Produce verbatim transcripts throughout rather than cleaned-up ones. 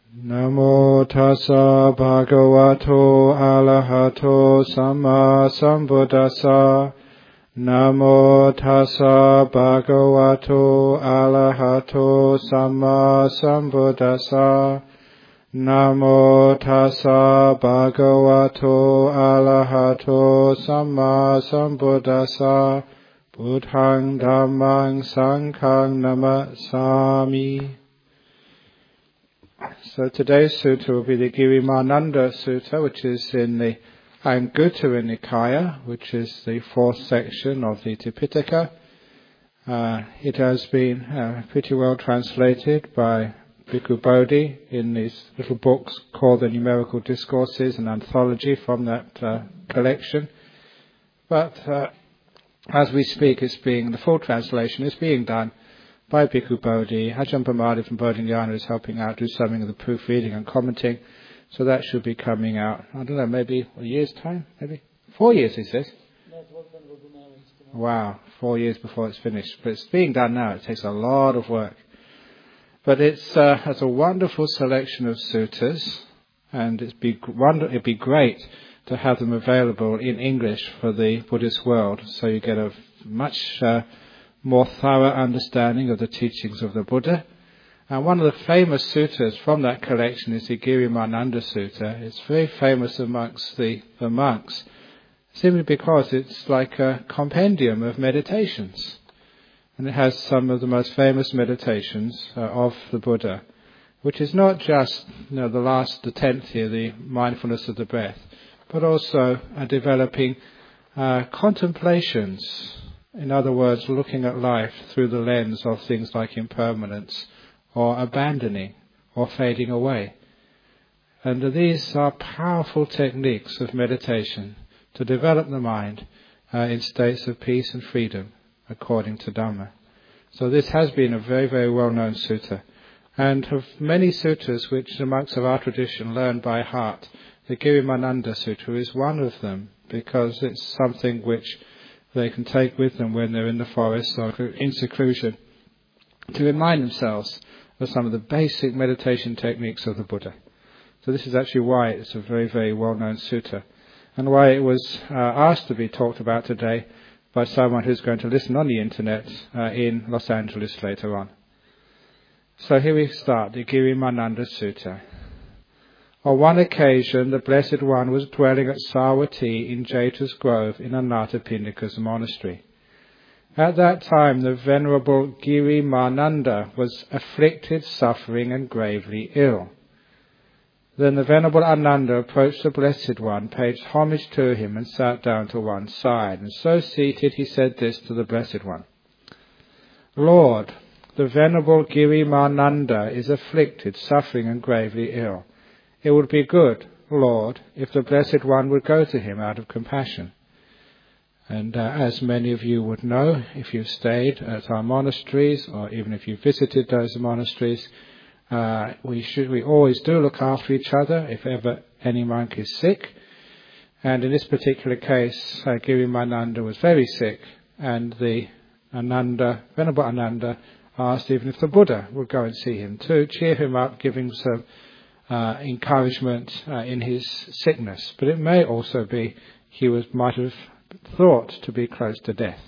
Namo tassa bhagavato arahato samma sambuddhassa. Namo tassa bhagavato arahato samma sambuddhassa. Namo tassa bhagavato arahato samma sambuddhassa. Buddhaṃ Dhammāṃ Sanghaṃ Namasāmi. So today's sutta will be the Girimananda Sutta, which is in the Anguttara Nikaya, which is the fourth section of the Tipitaka. Uh, it has been uh, pretty well translated by Bhikkhu Bodhi in these little books called the Numerical Discourses, an anthology from that uh, collection. But uh, as we speak, it's being the full translation is being done by Bhikkhu Bodhi. Ajahn Brahmadi from Bodhinyana is helping out, do something of the proofreading and commenting. So that should be coming out, I don't know, maybe a year's time? Maybe? Four years, he says. Wow, four years before it's finished. But it's being done now. It takes a lot of work. But it's uh, has a wonderful selection of suttas, and it'd be, wonder, it'd be great to have them available in English for the Buddhist world, so you get a much uh, more thorough understanding of the teachings of the Buddha. And one of the famous suttas from that collection is the Girimananda Sutta. It's very famous amongst the, the monks, simply because it's like a compendium of meditations. And it has some of the most famous meditations uh, of the Buddha, which is not just you know, the last, the tenth here, the mindfulness of the breath, but also uh, developing uh, contemplations. In other words, looking at life through the lens of things like impermanence, or abandoning, or fading away. And these are powerful techniques of meditation to develop the mind uh, in states of peace and freedom, according to Dhamma. So this has been a very, very well-known sutta. And of many suttas which the monks of our tradition learn by heart, the Girimananda Sutta is one of them, because it's something which they can take with them when they're in the forest or in seclusion to remind themselves of some of the basic meditation techniques of the Buddha. So this is actually why it's a very, very well-known sutta, and why it was uh, asked to be talked about today by someone who's going to listen on the internet uh, in Los Angeles later on. So here we start, the Girimananda Sutta. On one occasion, the Blessed One was dwelling at Savatthi in Jeta's Grove in Anathapindika's monastery. At that time, the Venerable Girimananda was afflicted, suffering, and gravely ill. Then the Venerable Ananda approached the Blessed One, paid homage to him, and sat down to one side. And so seated, he said this to the Blessed One: Lord, the Venerable Girimananda is afflicted, suffering, and gravely ill. It would be good, Lord, if the Blessed One would go to him out of compassion. And uh, as many of you would know, if you've stayed at our monasteries, or even if you've visited those monasteries, uh, we should we always do look after each other if ever any monk is sick. And in this particular case, uh, Girimananda was very sick, and the Ananda, Venerable Ananda, asked even if the Buddha would go and see him to cheer him up, give him some Uh, encouragement uh, in his sickness, but it may also be he was might have thought to be close to death.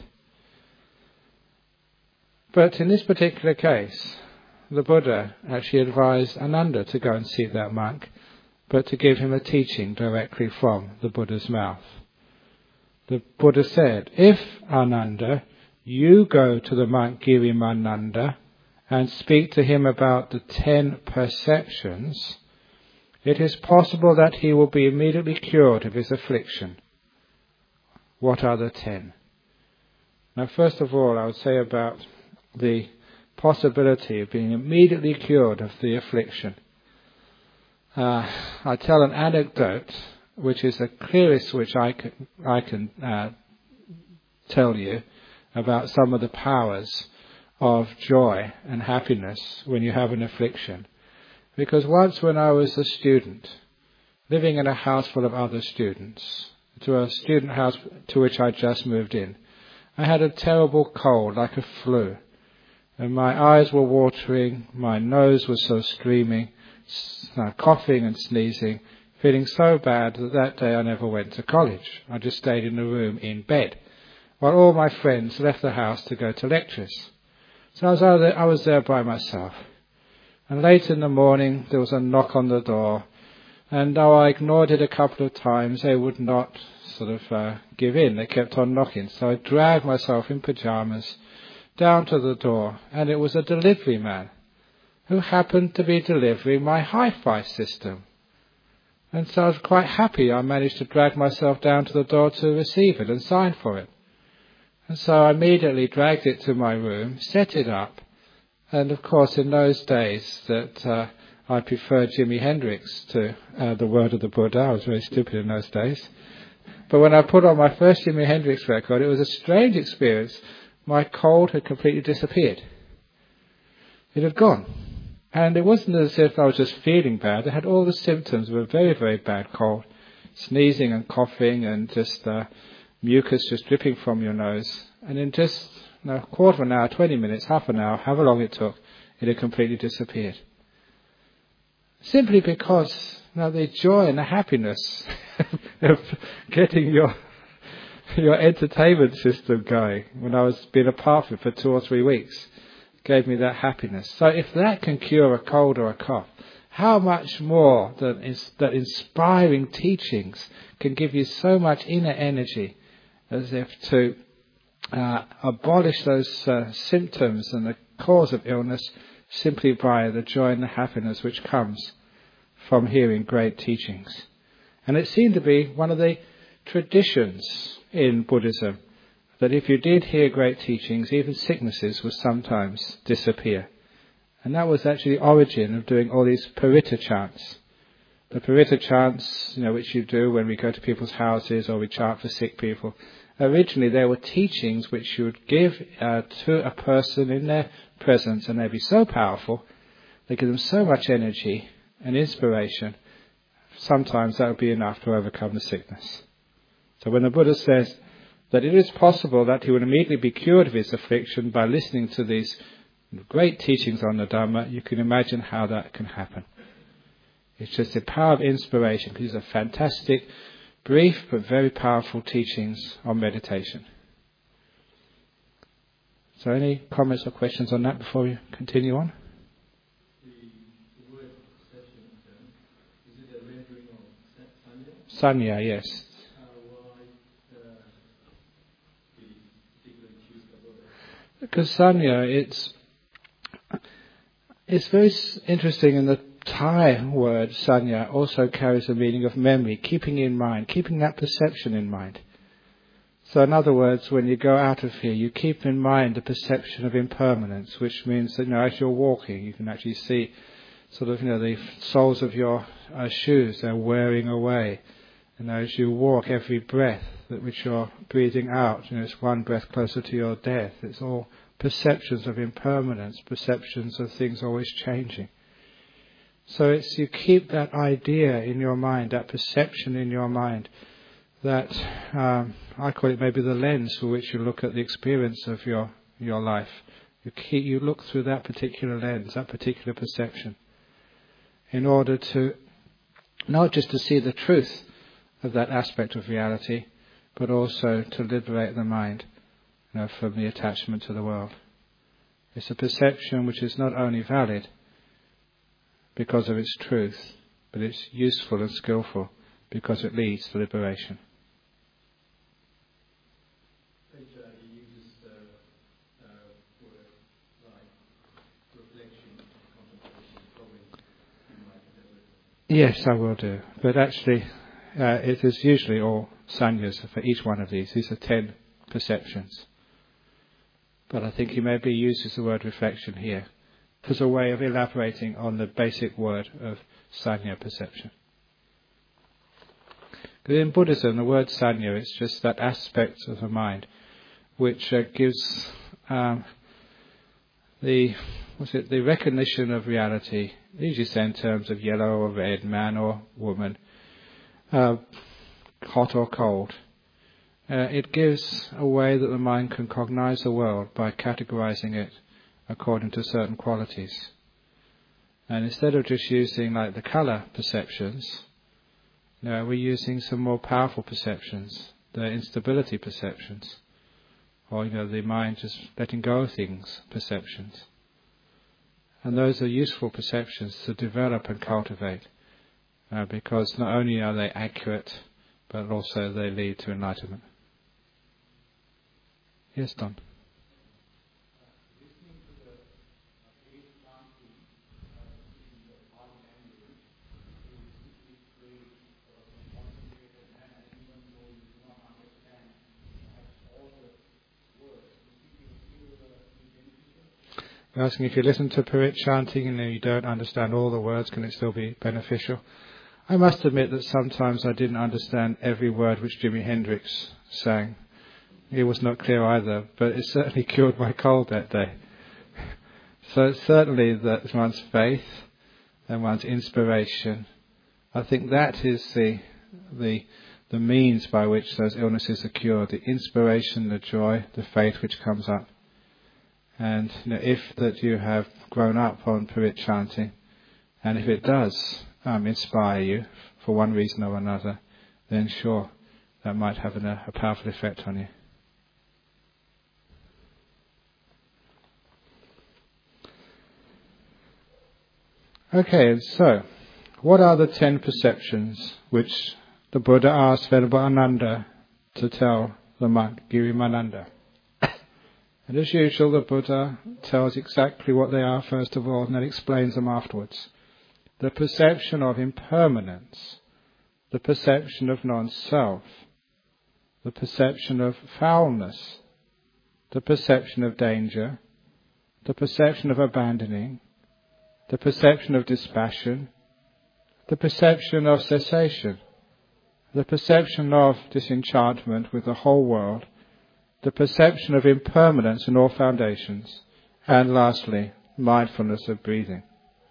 But in this particular case, the Buddha actually advised Ananda to go and see that monk, but to give him a teaching directly from the Buddha's mouth. The Buddha said, if, Ananda, you go to the monk Girimananda and speak to him about the ten perceptions, it is possible that he will be immediately cured of his affliction. What are the ten? Now, first of all, I would say about the possibility of being immediately cured of the affliction. Uh, I tell an anecdote, which is the clearest which I can, I can uh, tell you about some of the powers of joy and happiness when you have an affliction. Because once when I was a student, living in a house full of other students, to a student house to which I just moved in, I had a terrible cold, like a flu. And my eyes were watering, my nose was so streaming, uh, coughing and sneezing, feeling so bad that that day I never went to college. I just stayed in the room in bed, while all my friends left the house to go to lectures. So I was, there, I was there by myself. And late in the morning, there was a knock on the door. And though I ignored it a couple of times, they would not sort of uh, give in. They kept on knocking. So I dragged myself in pyjamas down to the door. And it was a delivery man who happened to be delivering my hi-fi system. And so I was quite happy I managed to drag myself down to the door to receive it and sign for it. And so I immediately dragged it to my room, set it up, and of course in those days that uh, I preferred Jimi Hendrix to uh, the word of the Buddha. I was very stupid in those days. But when I put on my first Jimi Hendrix record, it was a strange experience. My cold had completely disappeared. It had gone. And it wasn't as if I was just feeling bad. I had all the symptoms of a very, very bad cold. Sneezing and coughing and just uh, mucus just dripping from your nose. And in just you know, a quarter of an hour, twenty minutes, half an hour, however long it took, it had completely disappeared. Simply because you know, the joy and the happiness of getting your your entertainment system going when I was being apart from it for two or three weeks gave me that happiness. So if that can cure a cold or a cough, how much more that, is, that inspiring teachings can give you so much inner energy as if to uh, abolish those uh, symptoms and the cause of illness simply by the joy and the happiness which comes from hearing great teachings. And it seemed to be one of the traditions in Buddhism that if you did hear great teachings, even sicknesses would sometimes disappear. And that was actually the origin of doing all these Paritta chants. The Paritta chants, you know, which you do when we go to people's houses or we chant for sick people, originally they were teachings which you would give uh, to a person in their presence, and they'd be so powerful, they give them so much energy and inspiration, sometimes that would be enough to overcome the sickness. So when the Buddha says that it is possible that he would immediately be cured of his affliction by listening to these great teachings on the Dhamma, you can imagine how that can happen. It's just the power of inspiration. These are fantastic, brief but very powerful teachings on meditation. So any comments or questions on that before we continue on? The, the word perception, is it a rendering of sanya? Sanya, yes. Uh, why uh, the particular choose the word? Because sanya, it's it's very interesting in the Thai word sanya also carries the meaning of memory, keeping in mind, keeping that perception in mind. So in other words, when you go out of here, you keep in mind the perception of impermanence, which means that you know, as you're walking, you can actually see sort of, you know, the soles of your uh, shoes, they're wearing away. And as you walk, every breath that which you're breathing out, you know, it's one breath closer to your death. It's all perceptions of impermanence, perceptions of things always changing. So it's you keep that idea in your mind, that perception in your mind, that um, I call it maybe the lens for which you look at the experience of your your life. You keep you look through that particular lens, that particular perception, in order to not just to see the truth of that aspect of reality, but also to liberate the mind, you know, from the attachment to the world. It's a perception which is not only valid because of its truth, but it's useful and skillful because it leads to liberation. He uses the uh, word like reflection, contemplation, probably you might have it. Yes, I will do. But actually, uh, it is usually all sanyas for each one of these. These are ten perceptions. But I think he maybe uses the word reflection here as a way of elaborating on the basic word of sanya, perception. Because in Buddhism, the word sanya is just that aspect of the mind which uh, gives um, the what's it, the recognition of reality, usually said in terms of yellow or red, man or woman, uh, hot or cold. Uh, it gives a way that the mind can cognize the world by categorizing it according to certain qualities. And instead of just using like the colour perceptions, you know, we're using some more powerful perceptions, the instability perceptions, or you know, the mind just letting go of things perceptions. And those are useful perceptions to develop and cultivate, uh, because not only are they accurate, but also they lead to enlightenment. Yes, Don. You're asking if you listen to Pirit chanting and you don't understand all the words, can it still be beneficial? I must admit that sometimes I didn't understand every word which Jimi Hendrix sang. It was not clear either, but it certainly cured my cold that day. So it's certainly that one's faith and one's inspiration, I think that is the the the means by which those illnesses are cured, the inspiration, the joy, the faith which comes up. And you know, if that you have grown up on Pirit chanting, and if it does um, inspire you for one reason or another, then sure, that might have an, a powerful effect on you. Okay, so what are the ten perceptions which the Buddha asked Venerable Ananda to tell the monk Girimananda? And as usual, the Buddha tells exactly what they are first of all, and then explains them afterwards. The perception of impermanence, the perception of non-self, the perception of foulness, the perception of danger, the perception of abandoning, the perception of dispassion, the perception of cessation, the perception of disenchantment with the whole world, the perception of impermanence in all foundations, and lastly, mindfulness of breathing.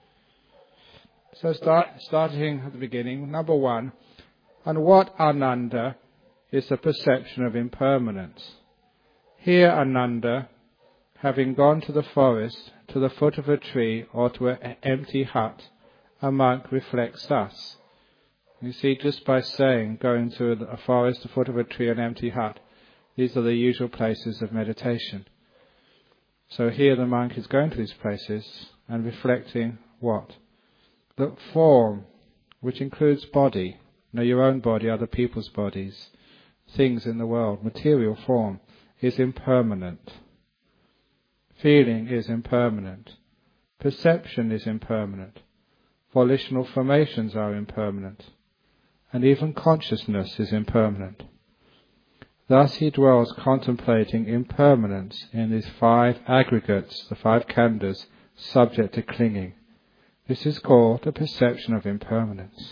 So start, starting at the beginning, number one, and what, Ananda, is the perception of impermanence? Here, Ananda, having gone to the forest, to the foot of a tree, or to an empty hut, a monk reflects thus. You see, just by saying, going to a forest, the foot of a tree, an empty hut, these are the usual places of meditation. So here the monk is going to these places and reflecting what? The form, which includes body, you know, your own body, other people's bodies, things in the world, material form, is impermanent. Feeling is impermanent. Perception is impermanent. Volitional formations are impermanent. And even consciousness is impermanent. Thus he dwells contemplating impermanence in these five aggregates, the five khandhas, subject to clinging. This is called the perception of impermanence.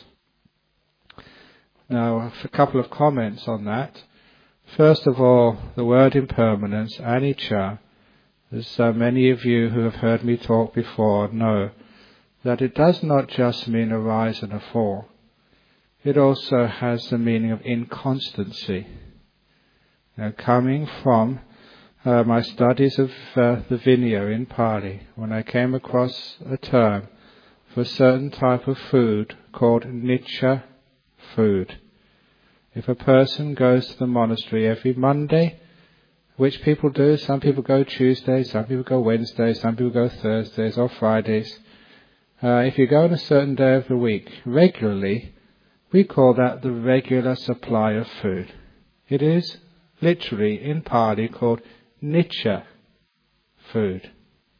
Now, a couple of comments on that. First of all, the word impermanence, anicca, as uh, many of you who have heard me talk before know, that it does not just mean a rise and a fall. It also has the meaning of inconstancy. Now, coming from uh, my studies of uh, the Vinaya in Pali, when I came across a term for a certain type of food called nicca food. If a person goes to the monastery every Monday, which people do, some people go Tuesdays, some people go Wednesdays, some people go Thursdays or Fridays. Uh, if you go on a certain day of the week regularly, we call that the regular supply of food. It is literally in Pali called nicca food.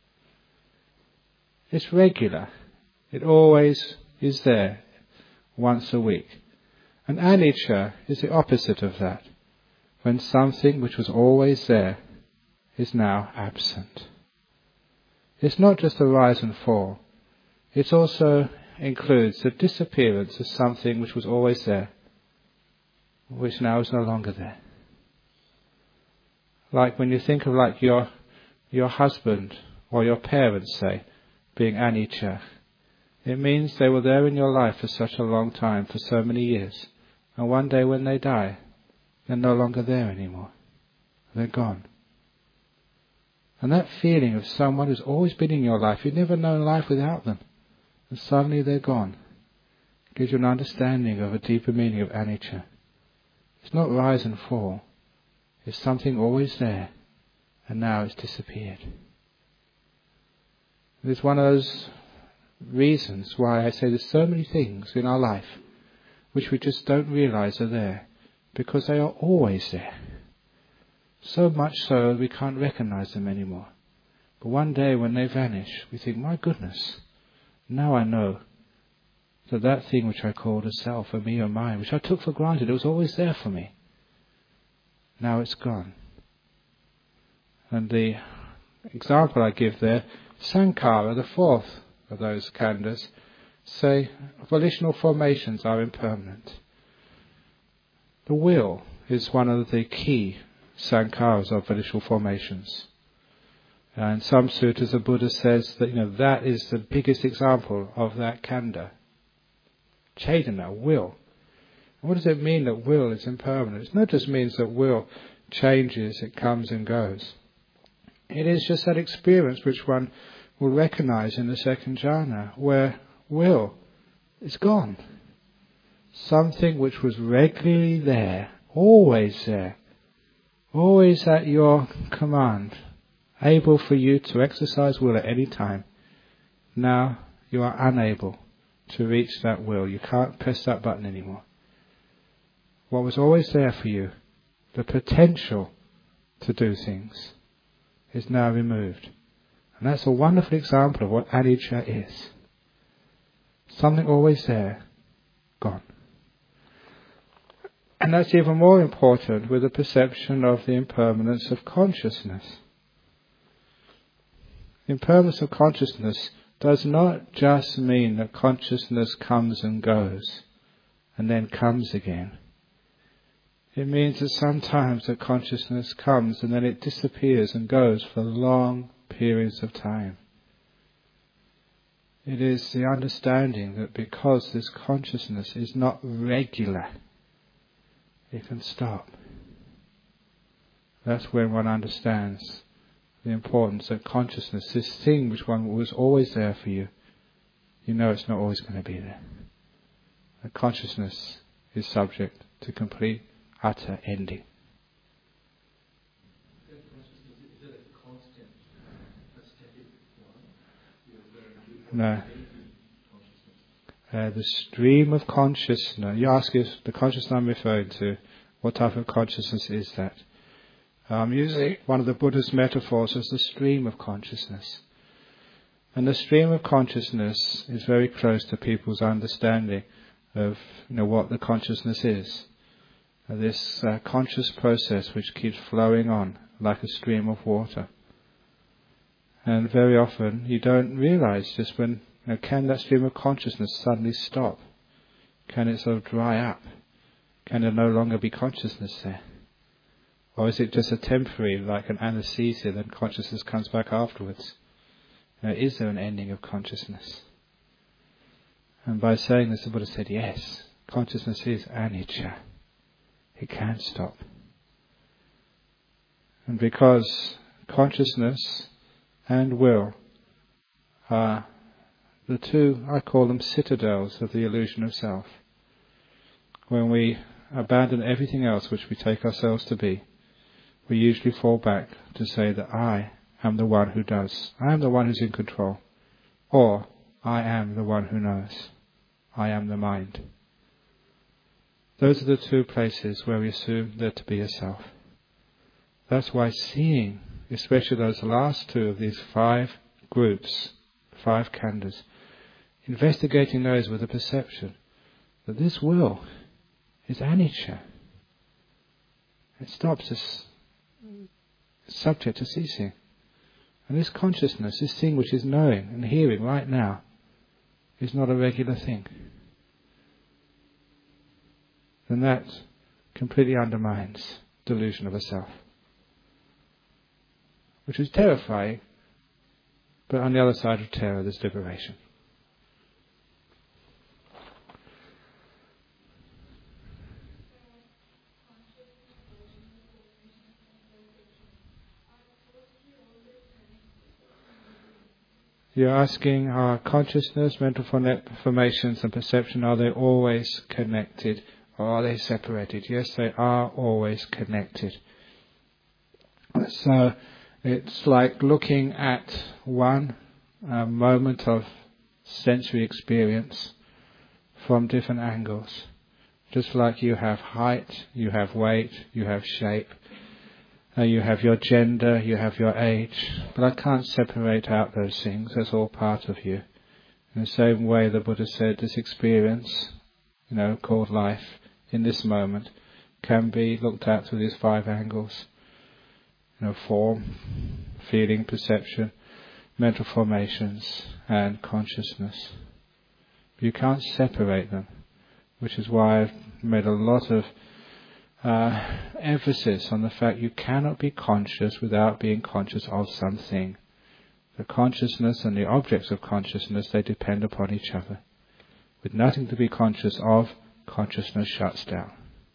It's regular. It always is there once a week. And anicca is the opposite of that, when something which was always there is now absent. It's not just a rise and fall. It also includes the disappearance of something which was always there, which now is no longer there. Like when you think of like your your husband or your parents, say, being anicca, it means they were there in your life for such a long time, for so many years, and one day when they die, they're no longer there anymore. They're gone. And that feeling of someone who's always been in your life, you've never known life without them, and suddenly they're gone. It gives you an understanding of a deeper meaning of anicca. It's not rise and fall. It's something always there, and now it's disappeared. It's one of those reasons why I say there's so many things in our life which we just don't realize are there, because they are always there. So much so we can't recognize them anymore. But one day when they vanish, we think, my goodness, now I know that that thing which I called a self, a me or mine, which I took for granted, it was always there for me. Now it's gone. And the example I give there, Sankhara, the fourth of those khandhas, say volitional formations are impermanent. The will is one of the key sankharas of volitional formations. And some sutras the Buddha says that, you know, that is the biggest example of that khandha. Cetana, will. And what does it mean that will is impermanent? It not just means that will changes, it comes and goes. It is just that experience which one will recognize in the second jhana, where will is gone. Something which was regularly there, always there, always at your command, able for you to exercise will at any time. Now you are unable to reach that will. You can't press that button anymore. What was always there for you, the potential to do things, is now removed. And that's a wonderful example of what anicca is. Something always there, gone. And that's even more important with the perception of the impermanence of consciousness. The impermanence of consciousness does not just mean that consciousness comes and goes and then comes again. It means that sometimes that consciousness comes and then it disappears and goes for long periods of time. It is the understanding that because this consciousness is not regular, it can stop. That's when one understands the importance that consciousness, this thing which one was always there for you, you know it's not always going to be there. That consciousness is subject to complete, utter ending. No. Uh, the stream of consciousness. You ask if the consciousness I'm referring to, what type of consciousness is that? I'm using one of the Buddha's metaphors as the stream of consciousness. And the stream of consciousness is very close to people's understanding of, you know, what the consciousness is. Uh, this uh, conscious process which keeps flowing on like a stream of water. And very often you don't realize just when, you know, can that stream of consciousness suddenly stop? Can it sort of dry up? Can there no longer be consciousness there? Or is it just a temporary, like an anesthesia, then consciousness comes back afterwards? You know, is there an ending of consciousness? And by saying this, the Buddha said, yes, consciousness is anicca. It can stop. And because consciousness and will are the two, I call them citadels of the illusion of self. When we abandon everything else which we take ourselves to be, we usually fall back to say that I am the one who does. I am the one who's in control. Or, I am the one who knows. I am the mind. Those are the two places where we assume there to be a self. That's why seeing, especially those last two of these five groups, five khandhas, investigating those with a perception that this will is anicca. It stops us subject to ceasing. And this consciousness, this thing which is knowing and hearing right now, is not a regular thing. Then that completely undermines delusion of a self. Which is terrifying, but on the other side of terror there's liberation. You're asking, are consciousness, mental formations and perception, are they always connected or are they separated? Yes, they are always connected. So it's like looking at one uh, moment of sensory experience from different angles. Just like you have height, you have weight, you have shape, uh, you have your gender, you have your age, but I can't separate out those things. That's all part of you. In the same way the Buddha said, this experience, you know, called life, in this moment, can be looked at through these five angles. You know, form, feeling, perception, mental formations, and consciousness. You can't separate them, which is why I've made a lot of uh, emphasis on the fact you cannot be conscious without being conscious of something. The consciousness and the objects of consciousness, they depend upon each other. With nothing to be conscious of, consciousness shuts down.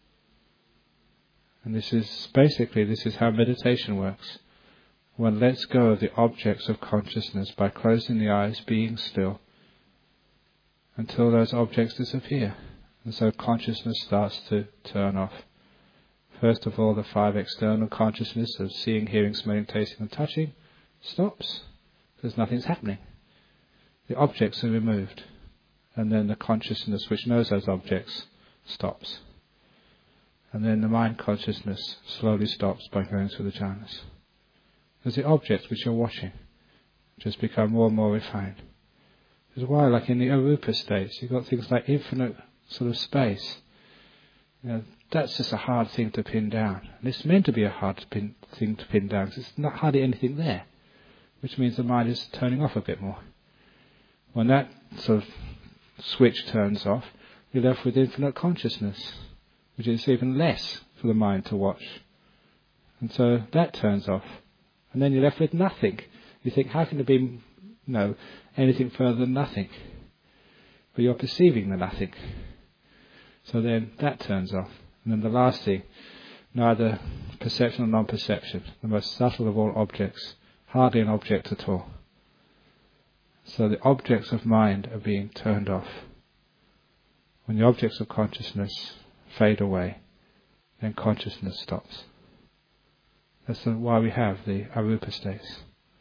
And this is, basically, this is how meditation works. One lets go of the objects of consciousness by closing the eyes, being still, until those objects disappear. And so consciousness starts to turn off. First of all, the five external consciousness of seeing, hearing, smelling, tasting and touching stops, because nothing's happening. The objects are removed. And then the consciousness which knows those objects stops. And then the mind consciousness slowly stops by going through the jhanas. As the objects which you're watching just become more and more refined. This is why, like in the arupa states, you've got things like infinite sort of space. You know, that's just a hard thing to pin down. And it's meant to be a hard to pin, thing to pin down, because it's not hardly anything there. Which means the mind is turning off a bit more. When that sort of switch turns off, you're left with infinite consciousness, which is even less for the mind to watch. And so that turns off. And then you're left with nothing. You think, how can there be, you know, anything further than nothing? But you're perceiving the nothing. So then that turns off. And then the last thing, neither perception or non-perception, the most subtle of all objects, hardly an object at all. So the objects of mind are being turned off. When the objects of consciousness fade away, then consciousness stops. That's why we have the arupa states.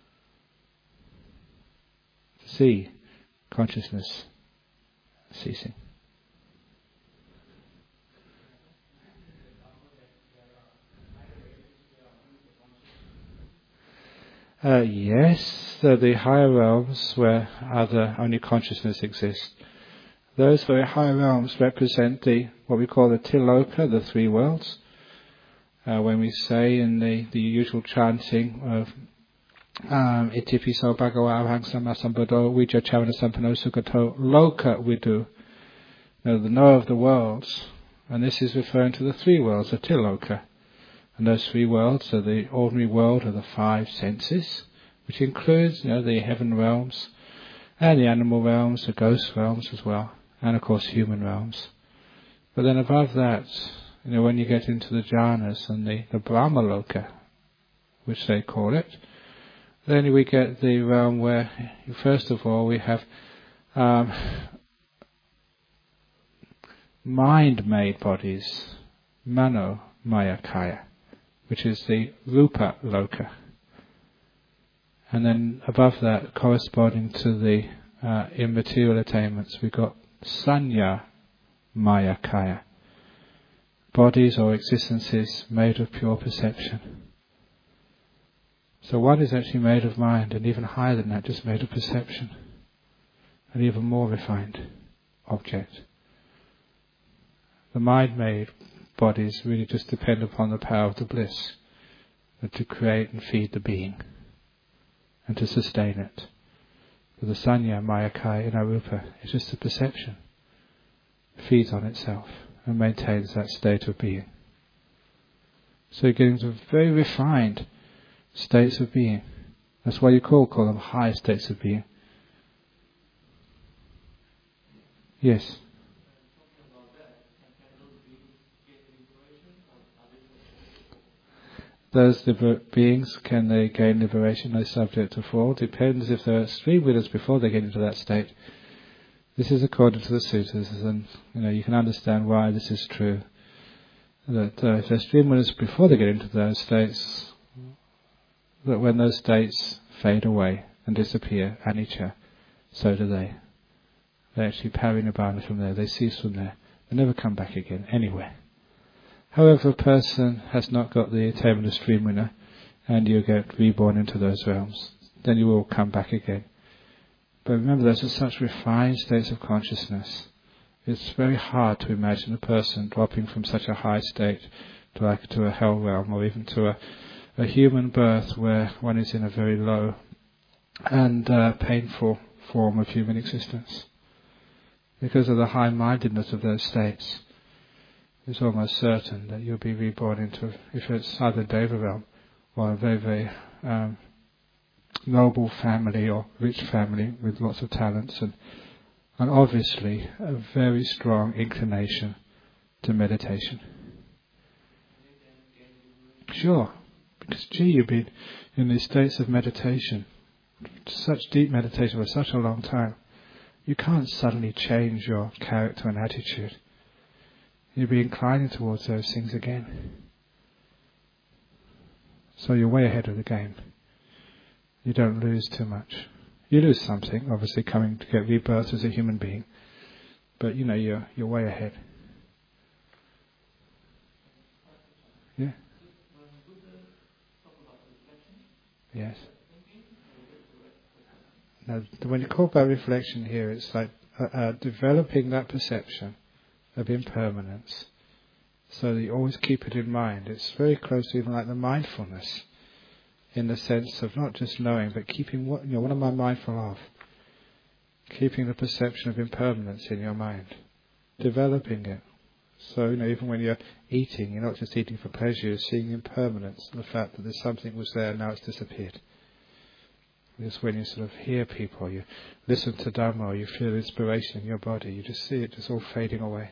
To see consciousness ceasing. Uh, yes, so the higher realms where other only consciousness exists, those very high realms represent the what we call the Tiloka, the three worlds. Uh, when we say in the, the usual chanting of um, Itipiso Bhagava Arahang Samma Sambuddho Vijja Chavana Sampanno Sukhato Loka Vidu, the know of the worlds, and this is referring to the three worlds, the Tiloka. And those three worlds are the ordinary world of the five senses, which includes, you know, the heaven realms, and the animal realms, the ghost realms as well, and of course human realms. But then above that, you know, when you get into the jhanas and the, the Brahmaloka, which they call it, then we get the realm where, first of all, we have um, mind-made bodies, Mano Maya Kaya, which is the Rupa Loka. And then above that, corresponding to the uh, immaterial attainments, we've got Sanya Maya Kaya, bodies or existences made of pure perception. So one is actually made of mind, and even higher than that, just made of perception, an even more refined object. The mind-made bodies really just depend upon the power of the bliss, to create and feed the being, and to sustain it. But the Sanya, Mayakaya, and Arupa is just a perception. It feeds on itself and maintains that state of being. So you're getting to very refined states of being. That's why you call, call them high states of being. Yes? those liber- beings, can they gain liberation? Are they subject to fall? Depends if they're stream winners before they get into that state. This is according to the sutras, and you know you can understand why this is true. That uh, if they're stream winners before they get into those states, that when those states fade away and disappear, anicca, so do they. They actually parinibbana from there. They cease from there. They never come back again anywhere. However, a person has not got the attainment of stream winner, and you get reborn into those realms, then you will come back again. But remember, those are such refined states of consciousness. It's very hard to imagine a person dropping from such a high state to like to a hell realm, or even to a, a human birth where one is in a very low and uh, painful form of human existence. Because of the high-mindedness of those states, it's almost certain that you'll be reborn into, if it's either Deva realm or a very, very um, noble family or rich family with lots of talents, and, and obviously a very strong inclination to meditation. Sure, because gee, you've been in these states of meditation, such deep meditation for such a long time. You can't suddenly change your character and attitude. You'll be inclining towards those things again. So you're way ahead of the game. You don't lose too much. You lose something, obviously coming to get rebirth as a human being, but you know you're you're way ahead. Yeah. Yes. Now, when you talk about reflection here, it's like uh, uh, developing that perception of impermanence, so that you always keep it in mind. It's very close to even like the mindfulness, in the sense of not just knowing, but keeping what you know. What am I mindful of? Keeping the perception of impermanence in your mind, developing it. So you know, even when you're eating, you're not just eating for pleasure. You're seeing impermanence, the fact that there's something was there, now it's disappeared. It's when you sort of hear people, you listen to Dhamma, or you feel inspiration in your body, you just see it just all fading away.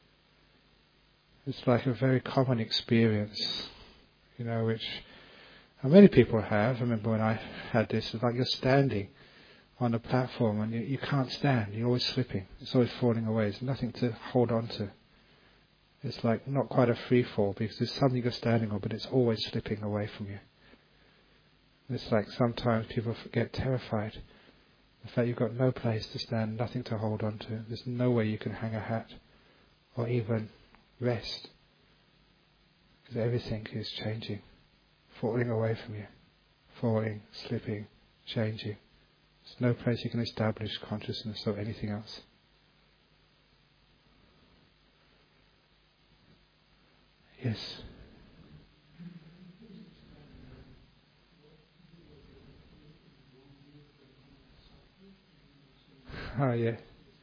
It's like a very common experience, you know, which many people have. I remember when I had this, it's like you're standing on a platform and you, you can't stand, you're always slipping, it's always falling away, there's nothing to hold on to. It's like not quite a free fall, because there's something you're standing on, but it's always slipping away from you. It's like sometimes people get terrified. The fact you've got no place to stand, nothing to hold on to. There's no way you can hang a hat or even rest. Because everything is changing, falling away from you. Falling, slipping, changing. There's no place you can establish consciousness or anything else. Yes. Oh, yeah.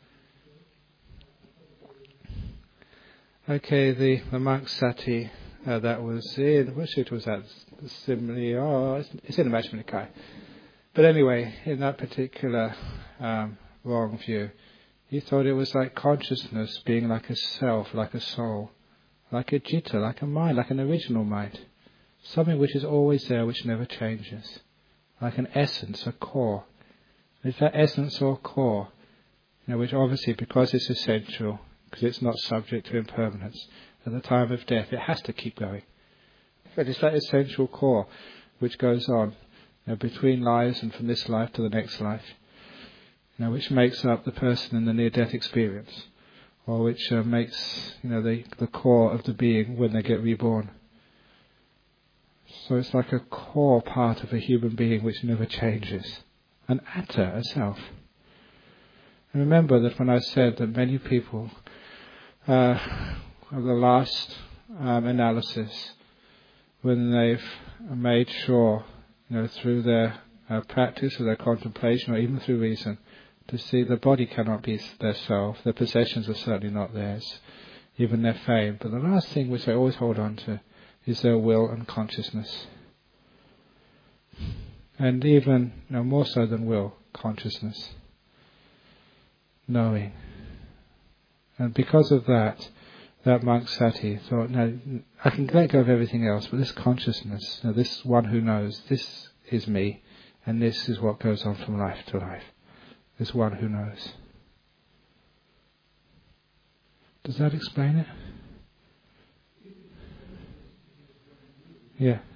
Okay, the, the monk Sati, uh, that was in, which it was that? Simli, oh, it's, it's in the Majjhima Nikaya. But anyway, in that particular um, wrong view, he thought it was like consciousness being like a self, like a soul, like a citta, like a mind, like an original mind. Something which is always there, which never changes. Like an essence, a core. It's that essence or core, you know, which obviously, because it's essential, because it's not subject to impermanence, at the time of death it has to keep going. But it's that essential core which goes on, you know, between lives and from this life to the next life, you know, which makes up the person in the near-death experience, or which uh, makes, you know, the, the core of the being when they get reborn. So it's like a core part of a human being which never changes. An atta, a self. And remember that when I said that many people, uh, of the last um, analysis, when they've made sure, you know, through their uh, practice or their contemplation or even through reason, to see the body cannot be their self, their possessions are certainly not theirs, even their fame. But the last thing which they always hold on to is their will and consciousness. And even, you know, more so than will, consciousness. Knowing. And because of that, that monk sat here, thought, no, I can let go of everything else, but this consciousness, you know, this one who knows, this is me, and this is what goes on from life to life. This one who knows. Does that explain it? Yeah.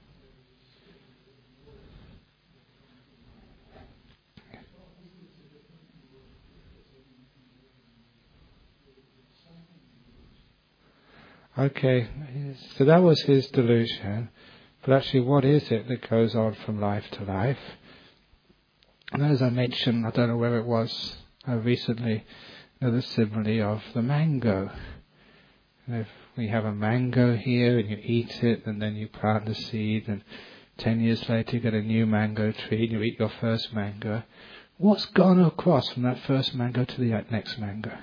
Okay, so that was his delusion, but actually what is it that goes on from life to life? And as I mentioned, I don't know where it was uh, recently, you know, the simile of the mango. You know, if we have a mango here and you eat it and then you plant the seed and ten years later you get a new mango tree and you eat your first mango, what's gone across from that first mango to the next mango?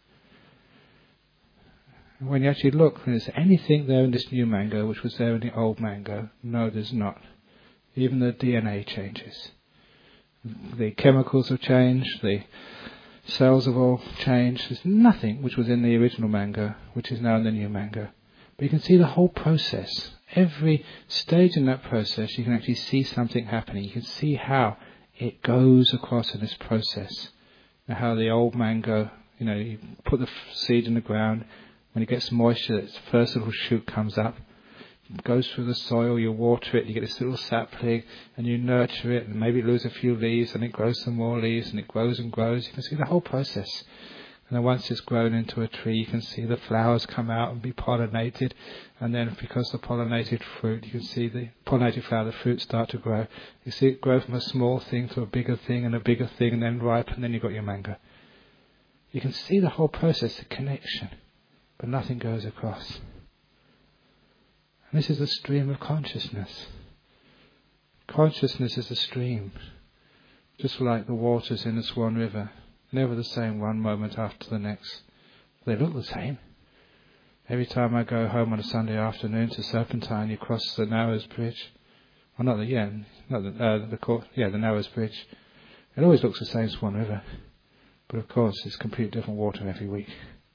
When you actually look, is there anything there in this new mango which was there in the old mango? No, there's not. Even the D N A changes. The chemicals have changed, the cells have all changed. There's nothing which was in the original mango which is now in the new mango. But you can see the whole process. Every stage in that process, you can actually see something happening. You can see how it goes across in this process. And how the old mango, you know, you put the seed in the ground. When it gets moisture, its first little shoot comes up, goes through the soil, you water it, you get this little sapling, and you nurture it, and maybe lose a few leaves, and it grows some more leaves, and it grows and grows. You can see the whole process. And then once it's grown into a tree, you can see the flowers come out and be pollinated, and then because the pollinated fruit, you can see the pollinated flower, the fruit start to grow. You see it grow from a small thing to a bigger thing, and a bigger thing, and then ripen, and then you've got your mango. You can see the whole process, the connection. But nothing goes across. And this is the stream of consciousness. Consciousness is a stream, just like the waters in the Swan River, never the same one moment after the next. They look the same. Every time I go home on a Sunday afternoon to Serpentine, you cross the Narrows Bridge. Well, not the yeah, not the uh, the court, yeah, the Narrows Bridge. It always looks the same, Swan River, but of course, it's completely different water every week.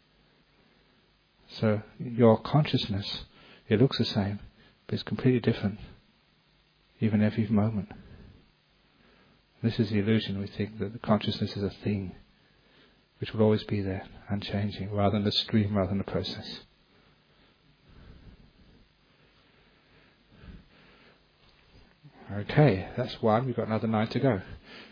So your consciousness, it looks the same, but it's completely different, even every moment. This is the illusion. We think that the consciousness is a thing, which will always be there, unchanging, rather than the stream, rather than the process. Okay, that's one. We've got another nine to go.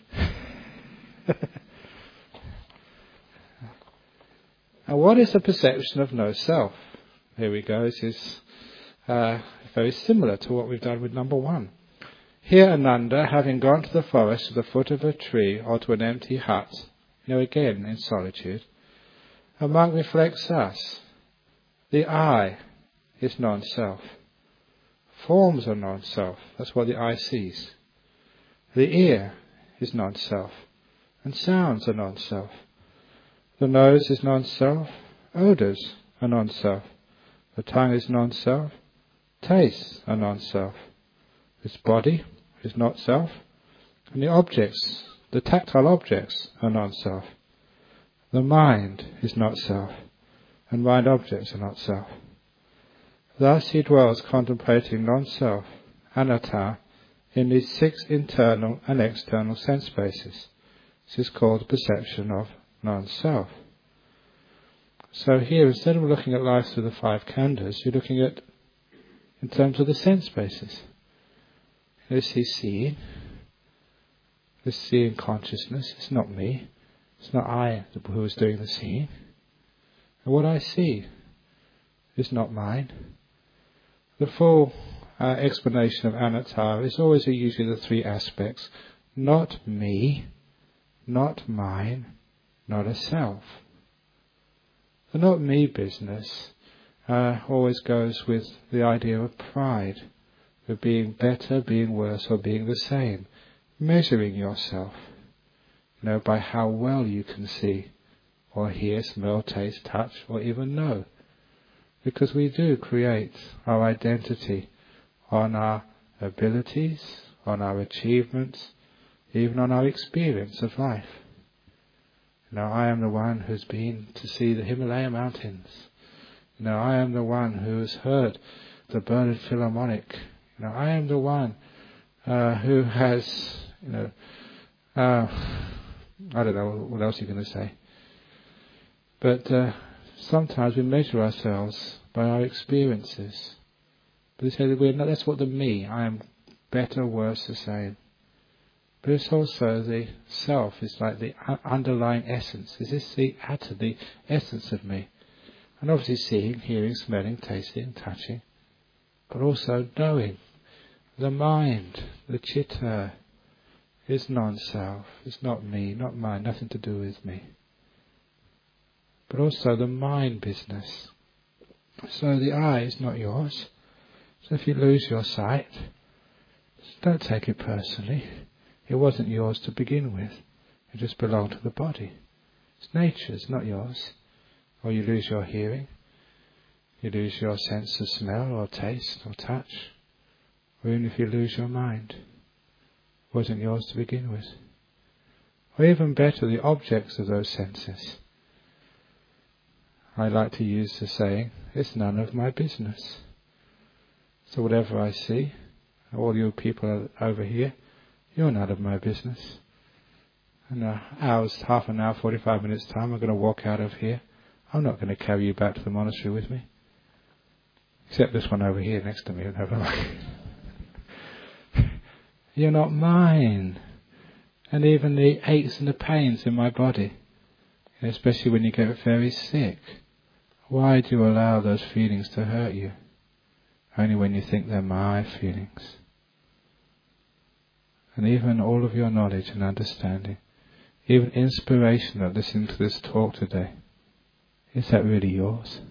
Now, what is the perception of no self? Here we go. This is uh, very similar to what we've done with number one. Here Ananda, having gone to the forest to the foot of a tree or to an empty hut, you know, again in solitude, a monk reflects thus. The eye is non-self. Forms are non-self. That's what the eye sees. The ear is non-self. And sounds are non-self. The nose is non-self. Odours are non-self. The tongue is non-self. Tastes are non-self. This body is not self. And the objects, the tactile objects, are non-self. The mind is not self. And mind objects are not self. Thus he dwells contemplating non-self, anatta, in these six internal and external sense spaces. This is called perception of non-self. So here, instead of looking at life through the five khandhas, you're looking at in terms of the sense spaces. This is seeing. This seeing consciousness. It's not me. It's not I who is doing the seeing. And what I see is not mine. The full uh, explanation of anatta is always usually the three aspects. Not me, not mine, not a self. The not me business uh, always goes with the idea of pride, of being better, being worse, or being the same, measuring yourself, you know, by how well you can see, or hear, smell, taste, touch, or even know. Because we do create our identity on our abilities, on our achievements, even on our experience of life. Now, I am the one who's been to see the Himalaya mountains. You know, I am the one who has heard the Berlin Philharmonic. You know, I am the one uh, who has, you know, uh, I don't know what else you're going to say. But uh, sometimes we measure ourselves by our experiences. But they say that we're not, that's what the me, I am better, worse, the same. But it's also the self, it's like the underlying essence. Is this the atom, the essence of me? And obviously seeing, hearing, smelling, tasting, touching. But also knowing. The mind, the chitta, is non-self. It's not me, not mine, nothing to do with me. But also the mind business. So the eye is not yours. So if you lose your sight, don't take it personally. It wasn't yours to begin with. It just belonged to the body. It's nature's, not yours. Or you lose your hearing. You lose your sense of smell or taste or touch. Or even if you lose your mind. It wasn't yours to begin with. Or even better, the objects of those senses. I like to use the saying, it's none of my business. So whatever I see, all you people over here, you're none of my business. In an hour's, half an hour, forty-five minutes time, I'm going to walk out of here. I'm not going to carry you back to the monastery with me. Except this one over here next to me. You're not mine. And even the aches and the pains in my body, especially when you get very sick, why do you allow those feelings to hurt you? Only when you think they're my feelings. And even all of your knowledge and understanding, even inspiration of listening to this talk today, is that really yours?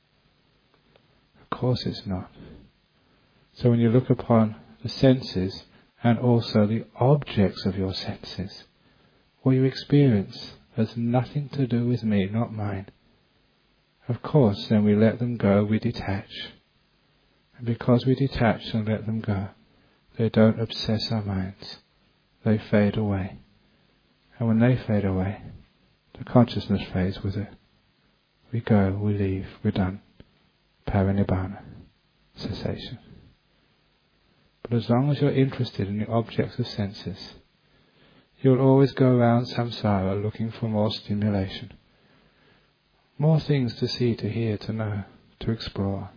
Of course it's not. So when you look upon the senses and also the objects of your senses, what you experience has nothing to do with me, not mine. Of course, then we let them go, we detach. And because we detach and let them go, they don't obsess our minds. They fade away. And when they fade away, the consciousness fades with it. We go, we leave, we're done. Parinibbana, cessation. But as long as you're interested in the objects of senses, you'll always go around samsara looking for more stimulation. More things to see, to hear, to know, to explore.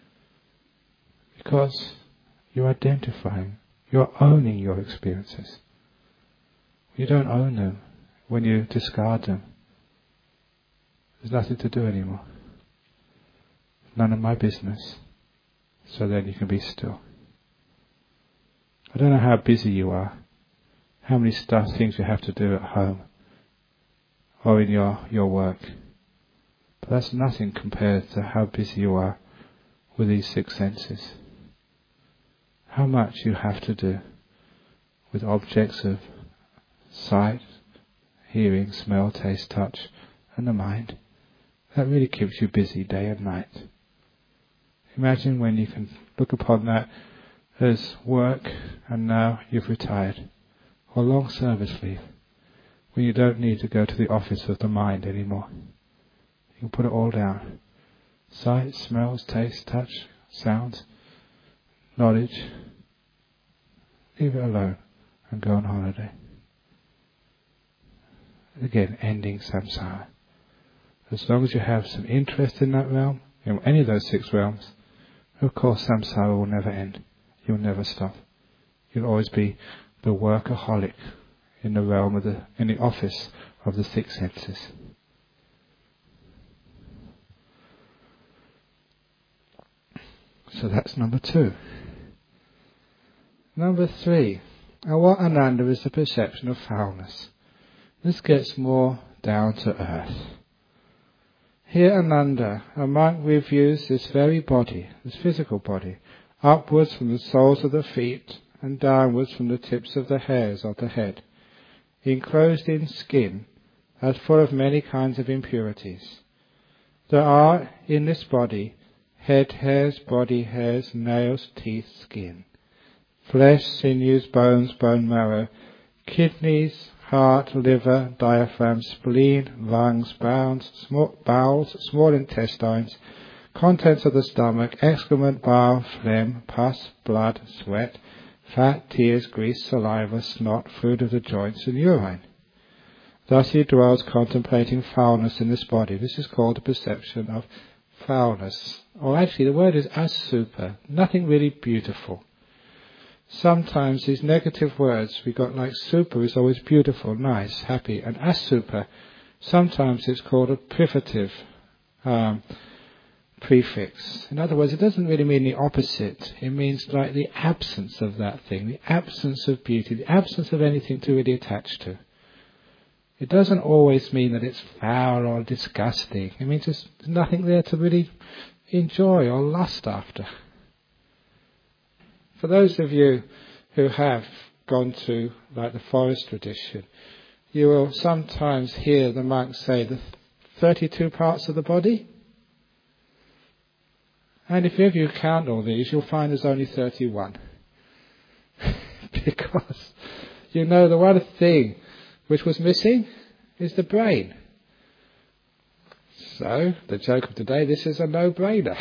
Because you're identifying, you're owning your experiences. You don't own them. When you discard them, there's nothing to do anymore. None of my business. So then you can be still. I don't know how busy you are, how many stuff, things you have to do at home or in your, your work. But that's nothing compared to how busy you are with these six senses. How much you have to do with objects of sight, hearing, smell, taste, touch, and the mind. That really keeps you busy day and night. Imagine when you can look upon that as work and now you've retired, or long service leave, when you don't need to go to the office of the mind anymore. You can put it all down. Sight, smells, taste, touch, sounds, knowledge. Leave it alone and go on holiday. Again, ending samsara. As long as you have some interest in that realm, in any of those six realms, of course samsara will never end. You'll never stop. You'll always be the workaholic in the realm of the, in the office of the six senses. So that's number two. Number three, awa-ananda is the perception of foulness. This gets more down to earth. Here, Ananda, a monk reviews this very body, this physical body, upwards from the soles of the feet and downwards from the tips of the hairs of the head, enclosed in skin, as full of many kinds of impurities. There are in this body head hairs, body hairs, nails, teeth, skin, flesh, sinews, bones, bone marrow, kidneys, heart, liver, diaphragm, spleen, lungs, bowels, small, bowels, small intestines, contents of the stomach, excrement, bile, phlegm, pus, blood, sweat, fat, tears, grease, saliva, snot, fluid of the joints, and urine. Thus he dwells contemplating foulness in this body. This is called a perception of foulness. Or actually the word is asupa, nothing really beautiful. Sometimes these negative words we got like super is always beautiful, nice, happy, and asupa, sometimes it's called a privative um, prefix. In other words, it doesn't really mean the opposite. It means like the absence of that thing, the absence of beauty, the absence of anything to really attach to. It doesn't always mean that it's foul or disgusting. It means there's nothing there to really enjoy or lust after. For those of you who have gone to like the forest tradition, you will sometimes hear the monks say the thirty-two parts of the body. And if ever you count all these, you'll find there's only thirty-one. Because you know the one thing which was missing is the brain. So, the joke of today, this is a no-brainer.